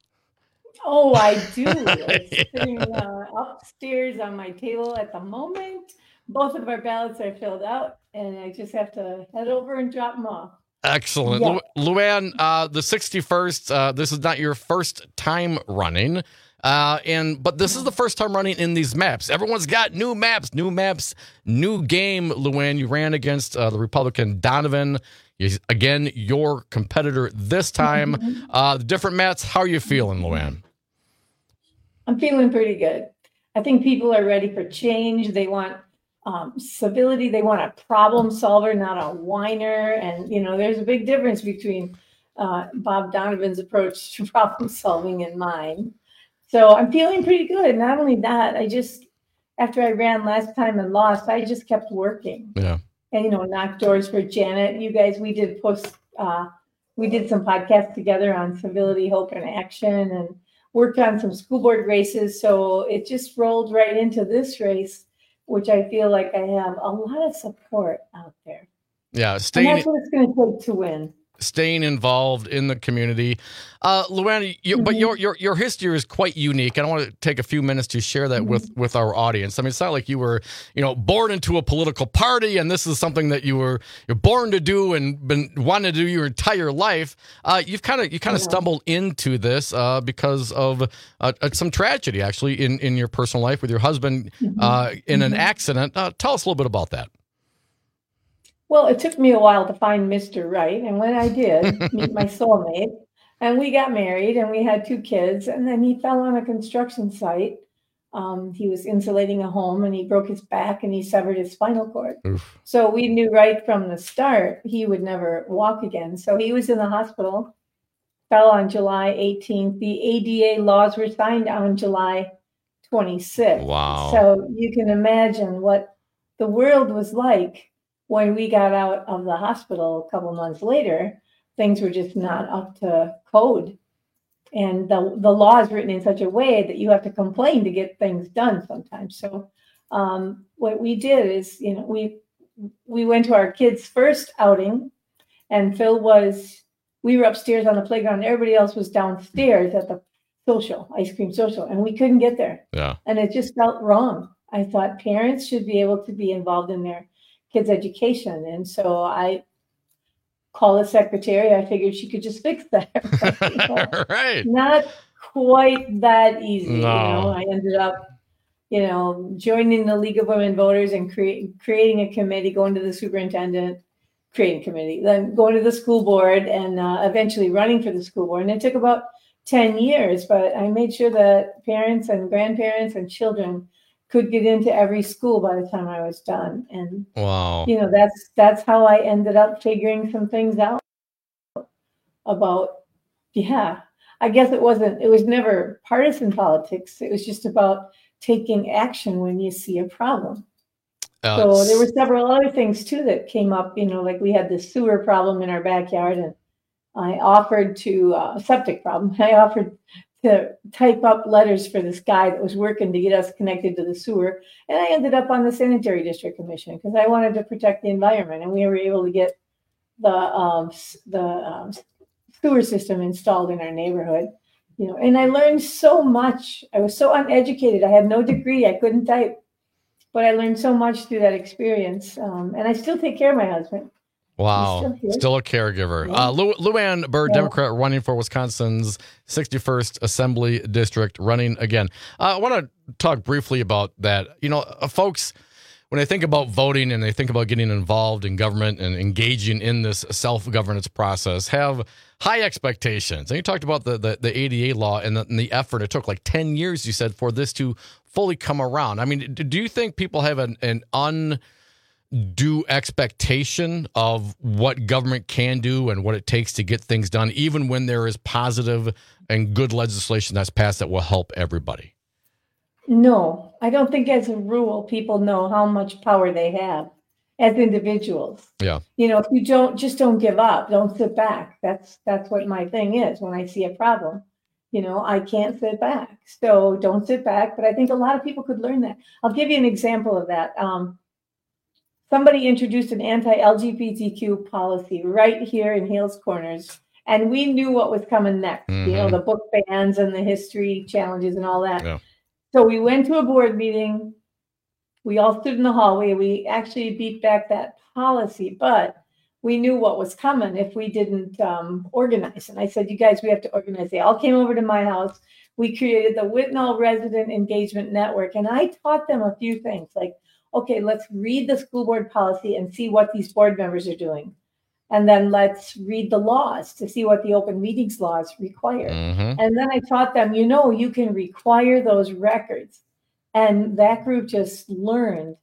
Oh, I do. It's sitting uh, upstairs on my table at the moment. Both of our ballots are filled out, and I just have to head over and drop them off. Excellent. Yeah. Lu- Luann, uh, the sixty-first, uh, this is not your first time running, uh, and but this is the first time running in these maps. Everyone's got new maps, new maps, new game, Luann. You ran against uh, the Republican Donovan. He's, again, your competitor this time. Mm-hmm. Uh, the different maps, how are you feeling, Luann? I'm feeling pretty good. I think people are ready for change. They want um, civility. They want a problem solver, not a whiner. And, you know, there's a big difference between uh, Bob Donovan's approach to problem solving and mine. So I'm feeling pretty good. Not only that, I just, after I ran last time and lost, I just kept working. Yeah. And, you know, knocked doors for Janet. You guys, we did post, uh, we did some podcasts together on civility, hope, and action, and worked on some school board races. So it just rolled right into this race, which I feel like I have a lot of support out there. Yeah, And staying that's what it's going to take to win. staying involved in the community. Uh, Luann, you, Mm-hmm. but your, your your history is quite unique. I want to take a few minutes to share that Mm-hmm. with, with our audience. I mean, it's not like you were, you know, born into a political party and this is something that you were you're born to do and been wanting to do your entire life. Uh, you've kind of you kind of stumbled into this uh, because of uh, some tragedy, actually, in, in your personal life with your husband uh, in an Mhm. accident. Uh, tell us a little bit about that. Well, it took me a while to find Mister Right. And when I did meet my soulmate, and we got married and we had two kids, and then he fell on a construction site. Um, he was insulating a home and he broke his back and he severed his spinal cord. Oof. So we knew right from the start he would never walk again. So he was in the hospital, fell on July eighteenth. The A D A laws were signed on July twenty-sixth. Wow. So you can imagine what the world was like when we got out of the hospital a couple months later. Things were just not up to code. And the, the law is written in such a way that you have to complain to get things done sometimes. So um, what we did is, you know, we we went to our kids' first outing, and Phil was, we were upstairs on the playground. Everybody else was downstairs at the social, ice cream social, and we couldn't get there. Yeah. And it just felt wrong. I thought parents should be able to be involved in their kids' education. And so I called the secretary. I figured she could just fix that. But, you know, right. not quite that easy. No. You know, I ended up, you know, joining the League of Women Voters and create, creating a committee, going to the superintendent, creating a committee, then going to the school board, and uh, eventually running for the school board. And it took about ten years, but I made sure that parents and grandparents and children could get into every school by the time I was done. And, Wow. you know, that's, that's how I ended up figuring some things out about, yeah, I guess it wasn't, it was never partisan politics. It was just about taking action when you see a problem. Uh, So there were several other things too that came up, you know, like we had the sewer problem in our backyard, and I offered to, uh, septic problem. I offered to type up letters for this guy that was working to get us connected to the sewer. And I ended up on the Sanitary District Commission because I wanted to protect the environment, and we were able to get the, um, s- the um, sewer system installed in our neighborhood. You know, and I learned so much. I was so uneducated. I had no degree. I couldn't type. But I learned so much through that experience. Um, and I still take care of my husband. Wow. Still here. Still a caregiver. Yeah. Uh, Lu- Luann Byrd, Yeah. Democrat, running for Wisconsin's sixty-first Assembly District, running again. Uh, I want to talk briefly about that. You know, uh, folks, when they think about voting and they think about getting involved in government and engaging in this self-governance process, have high expectations. And you talked about the the, the A D A law and the, and the effort. It took like ten years, you said, for this to fully come around. I mean, do you think people have an, an undue expectation of what government can do and what it takes to get things done, even when there is positive and good legislation that's passed that will help everybody? No, I don't think as a rule people know how much power they have as individuals. Yeah. You know, if you don't, just don't give up, don't sit back. That's that's what my thing is when I see a problem. You know, I can't sit back. So don't sit back. But I think a lot of people could learn that. I'll give you an example of that. Um, somebody introduced an anti-L G B T Q policy right here in Hales Corners. And we knew what was coming next. Mm-hmm. You know, the book bans and the history challenges and all that. Yeah. So we went to a board meeting. We all stood in the hallway. We actually beat back that policy, but we knew what was coming if we didn't um, organize. And I said, you guys, we have to organize. They all came over to my house. We created the Whitnall Resident Engagement Network. And I taught them a few things like, okay, let's read the school board policy and see what these board members are doing. And then let's read the laws to see what the open meetings laws require. Mm-hmm. And then I taught them, you know, you can require those records. And that group just learned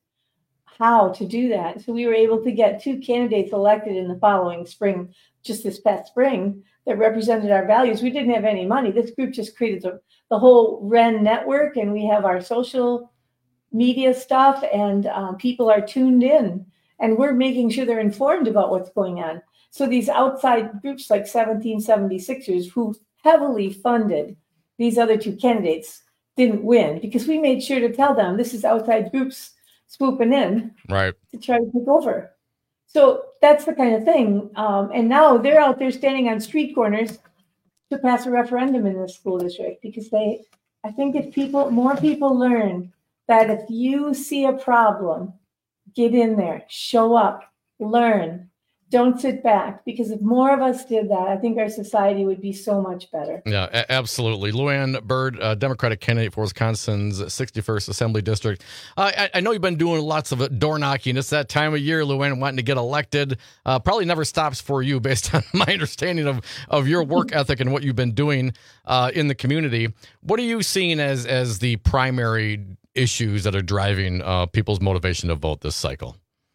how to do that. So we were able to get two candidates elected in the following spring, just this past spring, that represented our values. We didn't have any money. This group just created the, the whole R E N network, and we have our social media stuff, and um, people are tuned in. And we're making sure they're informed about what's going on. So these outside groups like seventeen seventy-sixers who heavily funded these other two candidates didn't win because we made sure to tell them this is outside groups swooping in right to try to take over. So that's the kind of thing. Um, and now they're out there standing on street corners to pass a referendum in this school district because they, I think if people, more people learn that if you see a problem, get in there, show up, learn, don't sit back. Because if more of us did that, I think our society would be so much better. Yeah, a- absolutely. Luann Byrd, uh, Democratic candidate for Wisconsin's sixty-first Assembly District. Uh, I, I know you've been doing lots of door knocking. It's that time of year, Luann, wanting to get elected. Uh, probably never stops for you based on my understanding of, of your work ethic and what you've been doing uh, in the community. What are you seeing as, as the primary issues that are driving uh, people's motivation to vote this cycle?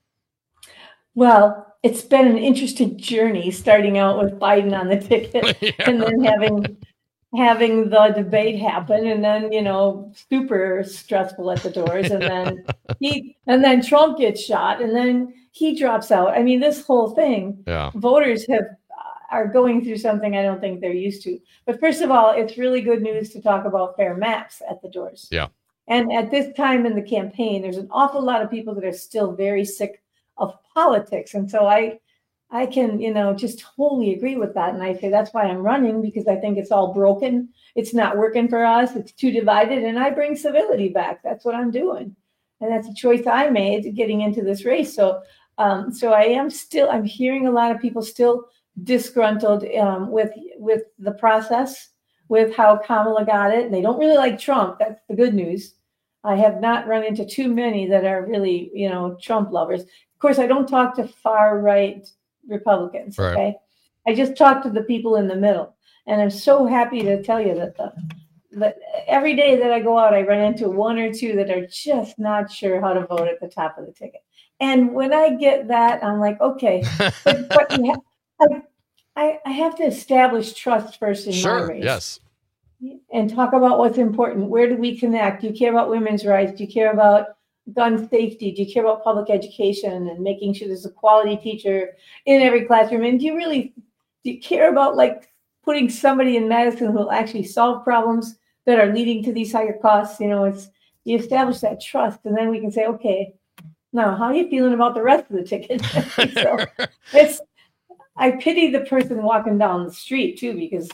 Well, it's been an interesting journey starting out with Biden on the ticket yeah. and then having having the debate happen and then, you know, super stressful at the doors and then he and then Trump gets shot and then he drops out. I mean, this whole thing, yeah. voters have are going through something I don't think they're used to. But first of all, it's really good news to talk about fair maps at the doors. Yeah. And at this time in the campaign, there's an awful lot of people that are still very sick of politics. And so I I can, you know, just totally agree with that. And I say that's why I'm running, because I think it's all broken. It's not working for us. It's too divided. And I bring civility back. That's what I'm doing. And that's a choice I made getting into this race. So um, so I am still, I'm hearing a lot of people still disgruntled um, with with the process, with how Kamala got it. And they don't really like Trump. That's the good news. I have not run into too many that are really, you know, Trump lovers. Of course, I don't talk to far right Republicans. Right. Okay. I just talk to the people in the middle. And I'm so happy to tell you that the, that every day that I go out, I run into one or two that are just not sure how to vote at the top of the ticket. And when I get that, I'm like, okay, but, but you ha- I, I have to establish trust first in sure, my race. Yes. And talk about what's important. Where do we connect? Do you care about women's rights? Do you care about gun safety? Do you care about public education and making sure there's a quality teacher in every classroom? And do you really, do you care about like putting somebody in Madison who will actually solve problems that are leading to these higher costs? You know, it's, you establish that trust and then we can say, okay, now how are you feeling about the rest of the ticket? So it's, I pity the person walking down the street too, because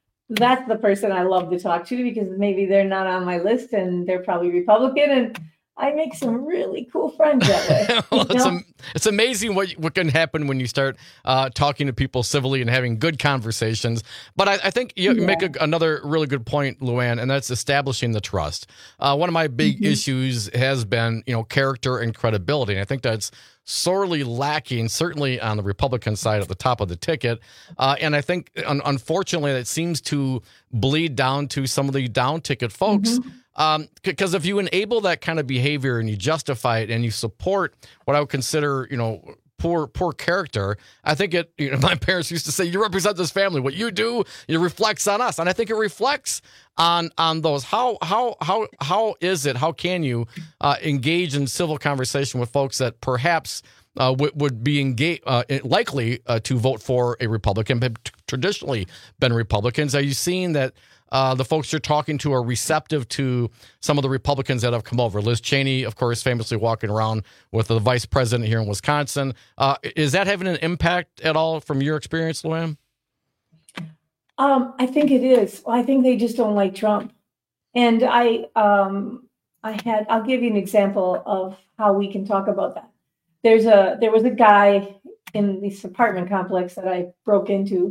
that's the person I love to talk to, because maybe they're not on my list and they're probably Republican. And I make some really cool friends that way. Well, you it's, know? am- it's amazing what what can happen when you start uh, talking to people civilly and having good conversations. But I, I think you Yeah. make a, another really good point, Luann, and that's establishing the trust. Uh, one of my big Mm-hmm. issues has been, you know, character and credibility. And I think that's sorely lacking, certainly on the Republican side at the top of the ticket. Uh, and I think, un- unfortunately, that seems to bleed down to some of the down ticket folks. Mm-hmm. Um, because if you enable that kind of behavior and you justify it and you support what I would consider, you know, poor poor character, I think it, you know, my parents used to say, you represent this family. What you do, it reflects on us. And I think it reflects on on those. How how how how is it? How can you uh, engage in civil conversation with folks that perhaps uh, w- would be engage, uh, likely uh, to vote for a Republican, but t- traditionally been Republicans? Are you seeing that Uh, the folks you're talking to are receptive to some of the Republicans that have come over? Liz Cheney, of course, famously walking around with the vice president here in Wisconsin. Uh, is that having an impact at all from your experience, Luann? Um, I think it is. I think they just don't like Trump. And I, um, I had. I'll give you an example of how we can talk about that. There's a. There was a guy in this apartment complex that I broke into.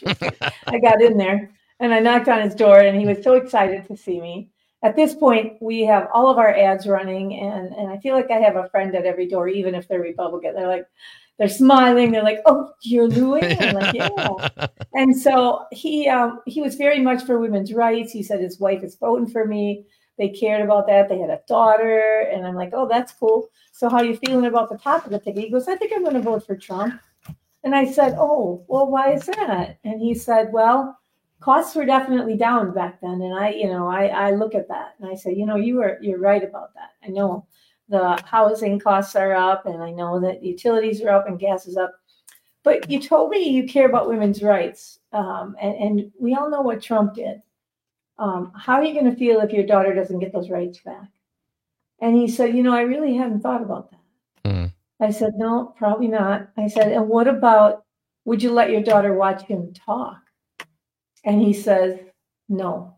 I got in there and I knocked on his door, and he was so excited to see me. At this point, we have all of our ads running, and and I feel like I have a friend at every door, even if they're Republican. They're like, they're smiling. They're like, "Oh, you're Luann?" I'm like, "Yeah." And so he um, he was very much for women's rights. He said his wife is voting for me. They cared about that. They had a daughter, and I'm like, "Oh, that's cool. So how are you feeling about the top of the ticket?" He goes, "I think I'm going to vote for Trump." And I said, "Oh, well, why is that?" And he said, "Well, costs were definitely down back then, and I, you know, I, I look at that and I say, you know, you were you're right about that. I know the housing costs are up, and I know that utilities are up and gas is up. But you told me you care about women's rights, um, and, and we all know what Trump did. Um, how are you going to feel if your daughter doesn't get those rights back?" And he said, "You know, I really haven't thought about that." Mm. I said, "No, probably not." I said, "And what about, would you let your daughter watch him talk?" And he says, no,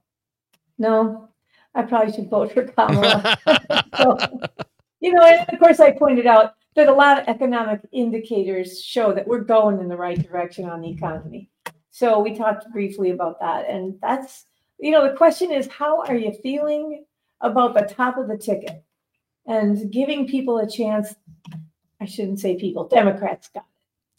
no, I probably should vote for Kamala. So, you know, and of course I pointed out that a lot of economic indicators show that we're going in the right direction on the economy. So we talked briefly about that. And that's, you know, the question is, how are you feeling about the top of the ticket? And giving people a chance, I shouldn't say people, Democrats got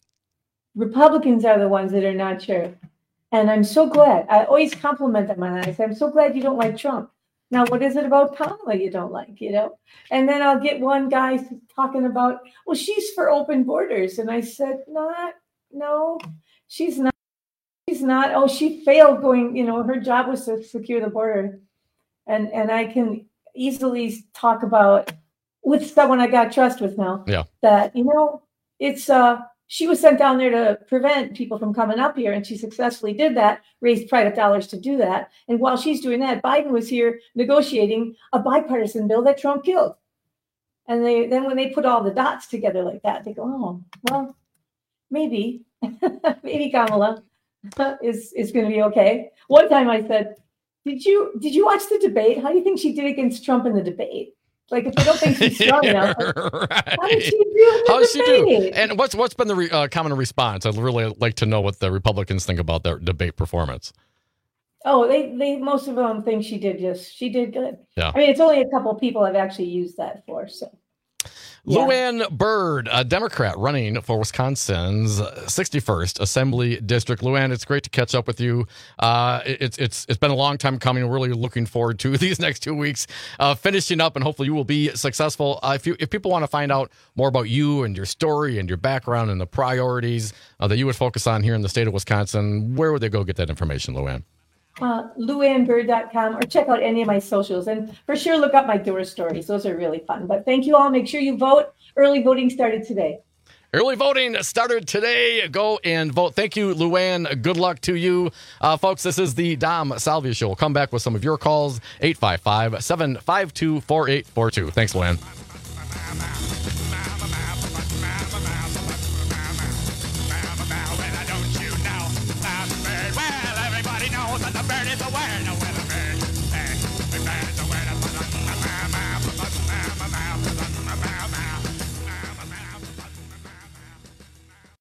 it. Republicans are the ones that are not sure. And I'm so glad. I always compliment them on that. I say, "I'm so glad you don't like Trump. Now, what is it about Kamala you don't like?" You know? And then I'll get one guy talking about, "Well, she's for open borders." And I said, "Not, no, she's not. She's not. Oh, she failed going, you know, her job was to secure the border." And and I can easily talk about with someone I got trust with now. Yeah. That, you know, it's uh she was sent down there to prevent people from coming up here, and she successfully did that, raised private dollars to do that. And while she's doing that, Biden was here negotiating a bipartisan bill that Trump killed. And they then when they put all the dots together like that, they go, "Oh, well, maybe, maybe Kamala is is going to be okay." One time I said, "Did you did you watch the debate? How do you think she did against Trump in the debate? Like, if you don't think she's strong Yeah, enough, right. how did she do? How does she do? debate?" And what's what's been the re, uh, common response? I'd really like to know what the Republicans think about their debate performance. Oh, they, they most of them think she did just she did good. Yeah. I mean, it's only a couple of people I've actually used that for. So, yeah. Luann Byrd, a Democrat running for Wisconsin's sixty-first Assembly District. Luann, it's great to catch up with you. Uh, it's it's it's been a long time coming. We're really looking forward to these next two weeks, uh, finishing up, and hopefully you will be successful. Uh, if you if people want to find out more about you and your story and your background and the priorities uh, that you would focus on here in the state of Wisconsin, where would they go get that information, Luann? Uh, luann byrd dot com, or check out any of my socials, and for sure look up my door stories. Those are really fun. But thank you all. Make sure you vote. Early voting started today. Early voting started today. Go and vote. Thank you, Luann. Good luck to you. Uh, folks, this is the Dom Salvia Show. We'll come back with some of your calls. eight five five, seven five two, four eight four two. Thanks, Luann.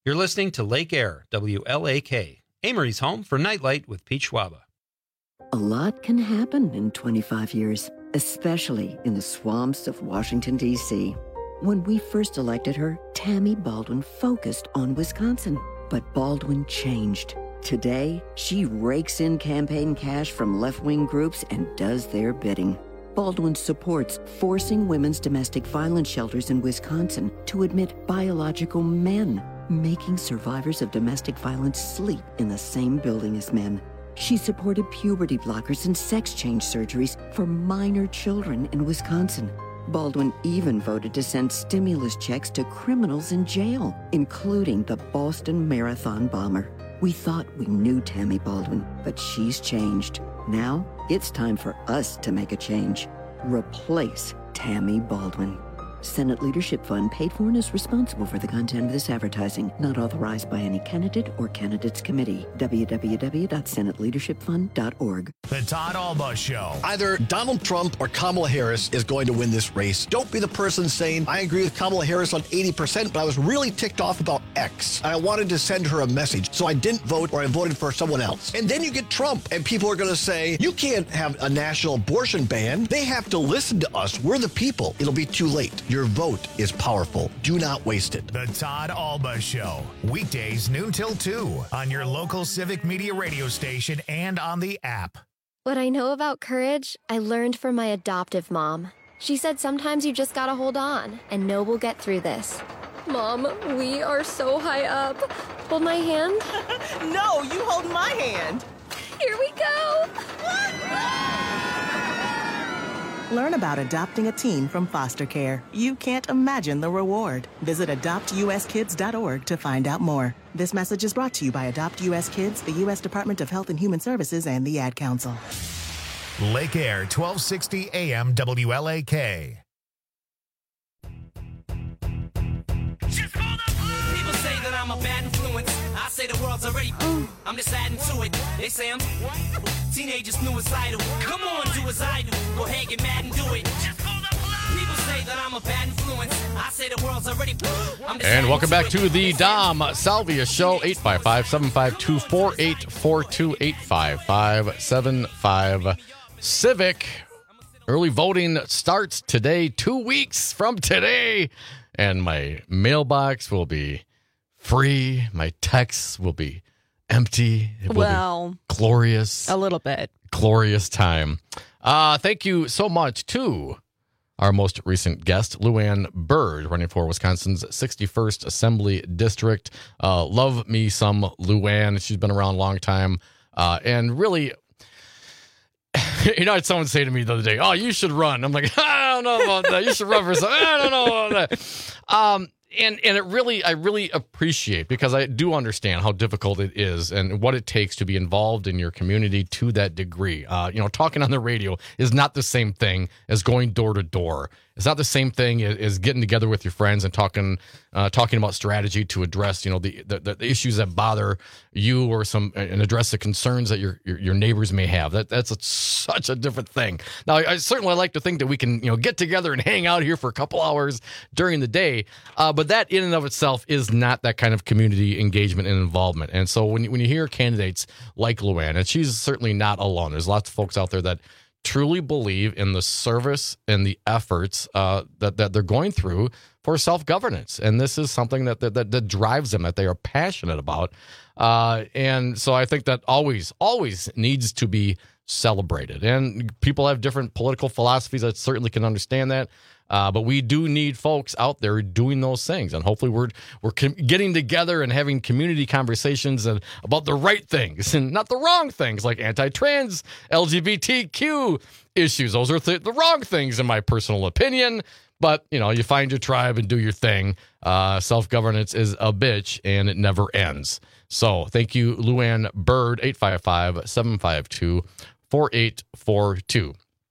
You're listening to Lake Air, W L A K, Amory's home for Nightlight with Pete Schwaba. A lot can happen in twenty-five years, especially in the swamps of Washington, D C When we first elected her, Tammy Baldwin focused on Wisconsin. But Baldwin changed. Today, she rakes in campaign cash from left-wing groups and does their bidding. Baldwin supports forcing women's domestic violence shelters in Wisconsin to admit biological men, making survivors of domestic violence sleep in the same building as men. She supported puberty blockers and sex change surgeries for minor children in Wisconsin. Baldwin even voted to send stimulus checks to criminals in jail, including the Boston Marathon bomber. We thought we knew Tammy Baldwin, but she's changed. Now, it's time for us to make a change. Replace Tammy Baldwin. Senate Leadership Fund paid for and is responsible for the content of this advertising, not authorized by any candidate or candidates committee. w w w dot senate leadership fund dot org. The Todd Alba Show. Either Donald Trump or Kamala Harris is going to win this race. Don't be the person saying, I agree with Kamala Harris on eighty percent, but I was really ticked off about X. And I wanted to send her a message, so I didn't vote or I voted for someone else. And then you get Trump, and people are going to say, you can't have a national abortion ban. They have to listen to us. We're the people. It'll be too late. Your vote is powerful. Do not waste it. The Todd Alba Show. Weekdays noon till two on your local Civic Media radio station and on the app. What I know about courage, I learned from my adoptive mom. She said sometimes you just gotta hold on and know we'll get through this. Mom, we are so high up. Hold my hand. No, you hold my hand. Here we go. Learn about adopting a teen from foster care. You can't imagine the reward. Visit adopt u s kids dot org to find out more. This message is brought to you by Adopt U S Kids, the U S Department of Health and Human Services, and the Ad Council. Lake Air, twelve sixty A M W L A K. People say that I'm a bad influence. I say the world's already. I'm just adding to it. They say I'm teenagers suicidal. Come on, do as I do. Go ahead, get mad and do it. People say that I'm a bad influence. I say the world's already. I'm just And welcome back to the Dom Salvia Show. eight five five, seven five two, four eight four two, eight five five, seven five Civic. Early voting starts today, two weeks from today. And my mailbox will be free. My texts will be empty. It will well, be glorious. A little bit. Glorious time. Uh, thank you so much to our most recent guest, Luann Byrd, running for Wisconsin's sixty-first Assembly District. Uh, love me some Luann. She's been around a long time. Uh, and really, you know, I had someone say to me the other day, oh, you should run. I'm like, I don't know about that. You should run for something. I don't know about that. Um, and, and it really, I really appreciate, because I do understand how difficult it is and what it takes to be involved in your community to that degree. Uh, you know, talking on the radio is not the same thing as going door to door. It's not the same thing as, as getting together with your friends and talking, uh, talking about strategy to address, you know, the, the, the issues that bother you, or some, and address the concerns that your your, your neighbors may have. That that's a, such a different thing. Now, I, I certainly like to think that we can, you know, get together and hang out here for a couple hours during the day, uh, but that in and of itself is not that kind of community engagement and involvement. And so when you, when you hear candidates like Luann, and she's certainly not alone. There's lots of folks out there that truly believe in the service and the efforts uh, that, that they're going through for self-governance. And this is something that that, that, that drives them, that they are passionate about. Uh, and so I think that always, always needs to be celebrated. And people have different political philosophies. I certainly can understand that. Uh, but we do need folks out there doing those things, and hopefully we're we're com- getting together and having community conversations and about the right things and not the wrong things, like anti-trans, L G B T Q issues. Those are th- the wrong things, in my personal opinion. But you know, you find your tribe and do your thing. Uh, self-governance is a bitch, and it never ends. So thank you, Luann Byrd. eight five five, seven five two, four eight four two.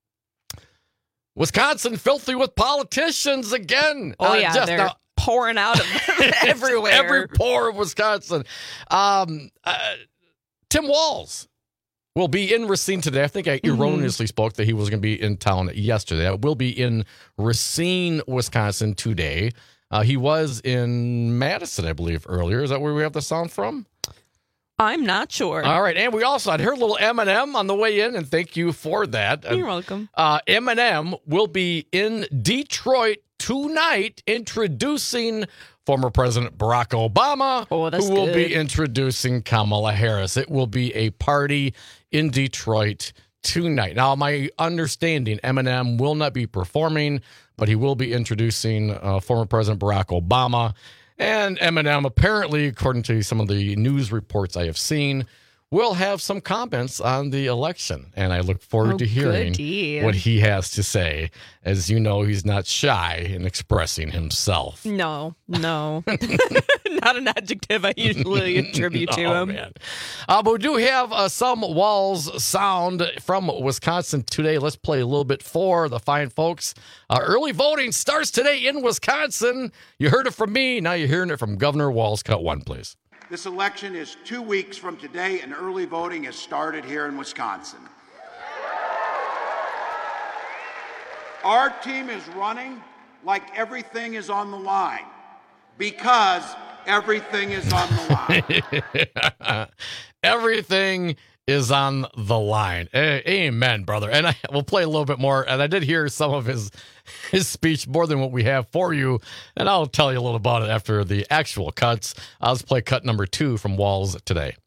Wisconsin filthy with politicians again. Oh, uh, yeah. Just they're now, pouring out of everywhere. Every pore of Wisconsin. Um, uh, Tim Walz will be in Racine today. I think I erroneously mm-hmm. spoke that he was going to be in town yesterday. I will be in Racine, Wisconsin today. Uh, he was in Madison, I believe, earlier. Is that where we have the sound from? I'm not sure. All right, and we also had heard a little Eminem on the way in, and thank you for that. You're welcome. Uh, Eminem will be in Detroit tonight introducing former President Barack Obama, oh, that's who will good. be introducing Kamala Harris. It will be a party in Detroit tonight. Now, my understanding, Eminem will not be performing, but he will be introducing uh, former President Barack Obama. And Eminem, apparently, according to some of the news reports I have seen, will have some comments on the election. And I look forward oh, to hearing goody. what he has to say. As you know, he's not shy in expressing himself. No, no. Not an adjective I usually attribute to oh, him. Man. Uh, but we do have uh, some Walls sound from Wisconsin today. Let's play a little bit for the fine folks. Uh, early voting starts today in Wisconsin. You heard it from me. Now you're hearing it from Governor Walls. Cut one, please. This election is two weeks from today, and early voting has started here in Wisconsin. Our team is running like everything is on the line, because everything is on the line. Everything is on the line. A- Amen, brother. And I will play a little bit more. And I did hear some of his his speech, more than what we have for you. And I'll tell you a little about it after the actual cuts. I'll just play cut number two from Walls today.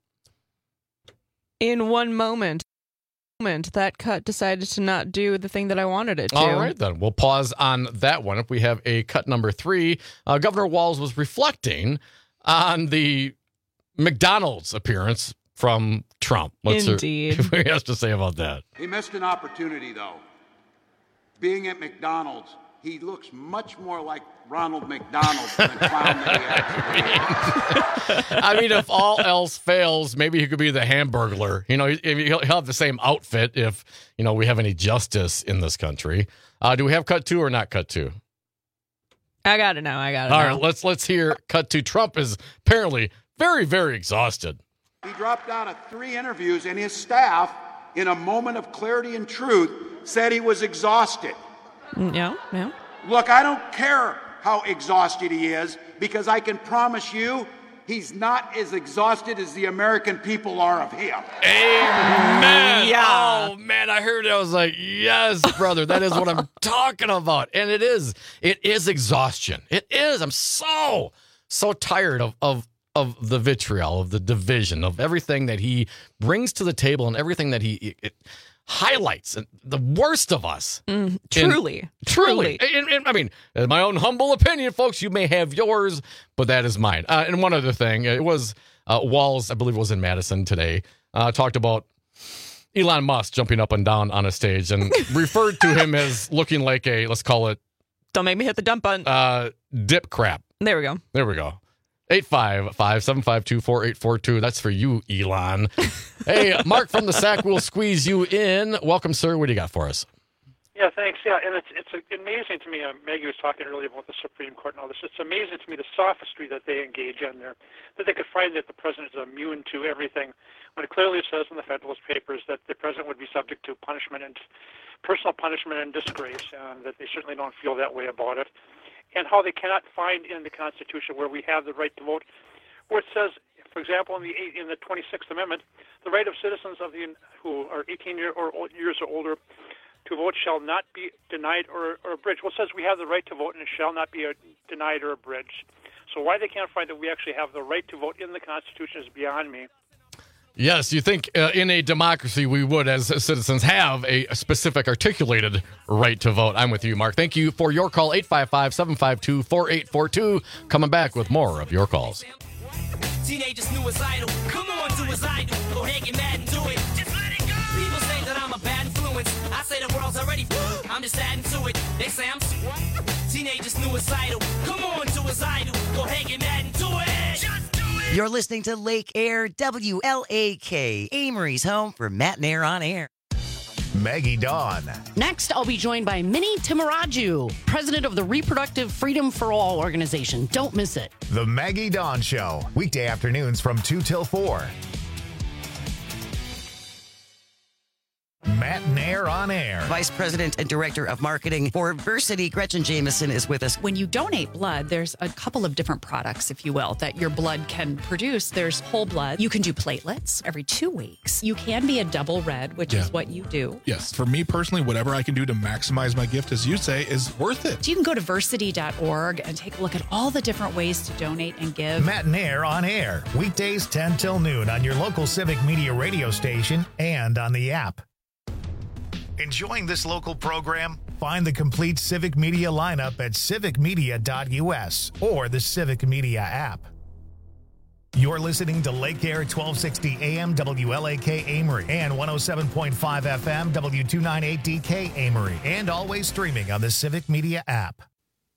In one moment, moment, that cut decided to not do the thing that I wanted it to. All right, then. We'll pause on that one. If we have a cut number three, uh, Governor Walls was reflecting on the McDonald's appearance from Trump. What's Indeed. There, what he has to say about that? He missed an opportunity, though. Being at McDonald's, he looks much more like Ronald McDonald than the clown that he actually is. I mean, if all else fails, maybe he could be the Hamburglar. You know, he'll have the same outfit if, you know, we have any justice in this country. Uh, do we have cut two or not cut two? I got it now. I got it All now. right, let's let's hear cut two. Trump is apparently very, very exhausted. He dropped out of three interviews, and his staff, in a moment of clarity and truth, said he was exhausted. Yeah, yeah. Look, I don't care how exhausted he is, because I can promise you he's not as exhausted as the American people are of him. Amen. Yeah. Oh, man, I heard it. I was like, yes, brother, that is what I'm talking about. And it is. It is exhaustion. It is. I'm so, so tired of, of, of the vitriol, of the division, of everything that he brings to the table and everything that he it, highlights. The worst of us. Mm, truly. And, truly. Truly. And, and, I mean, in my own humble opinion, folks, you may have yours, but that is mine. Uh, and one other thing, it was uh, Walls, I believe it was in Madison today, uh, talked about Elon Musk jumping up and down on a stage and referred to him as looking like a, let's call it. Don't make me hit the dump button. Uh, dip crap. There we go. There we go. eight five five, seven five two, four eight four two. That's for you, Elon. Hey, Mark from the Sack will squeeze you in. Welcome, sir. What do you got for us? Yeah, thanks. Yeah, and it's it's amazing to me. Uh, Maggie was talking earlier about the Supreme Court and all this. It's amazing to me the sophistry that they engage in there, that they could find that the president is immune to everything, when it clearly says in the Federalist Papers that the president would be subject to punishment and personal punishment and disgrace, and that they certainly don't feel that way about it. And how they cannot find in the Constitution where we have the right to vote, where it says, for example, in the in the twenty-sixth Amendment, the right of citizens of the who are eighteen year or years or older to vote shall not be denied or, or abridged. Well, it says we have the right to vote and it shall not be a, denied or abridged. So why they can't find that we actually have the right to vote in the Constitution is beyond me. Yes, you think uh, in a democracy we would, as citizens, have a, a specific articulated right to vote. I'm with you, Mark. Thank you for your call, eight five five, seven five two, four eight four two. Coming back with more of your calls. Teenagers knew his idol. Come on, do as I do. Go ahead, get mad and do it. Just let it go. People say that I'm a bad influence. I say the world's already I'm just adding to it. They say I'm what? Teenagers knew his idol. Come on, do as I do. Go ahead, get mad and do it. Just do it. You're listening to Lake Air W L A K, Amory's home for Matt and Air on Air. Maggie Dawn. Next, I'll be joined by Minnie Timaraju, president of the Reproductive Freedom for All organization. Don't miss it. The Maggie Dawn Show, weekday afternoons from two till four. Matt Nair on Air. Vice President and Director of Marketing for Versity, Gretchen Jameson, is with us. When you donate blood, there's a couple of different products, if you will, that your blood can produce. There's whole blood. You can do platelets every two weeks. You can be a double red, which Yeah. is what you do. Yes. For me personally, whatever I can do to maximize my gift, as you say, is worth it. So you can go to versity dot org and take a look at all the different ways to donate and give. Matt Nair on Air, weekdays ten till noon on your local Civic Media radio station and on the app. Enjoying this local program? Find the complete Civic Media lineup at civic media dot u s or the Civic Media app. You're listening to Lake Air twelve sixty A M W L A K Amory and one oh seven point five F M W two ninety-eight D K Amory, and always streaming on the Civic Media app.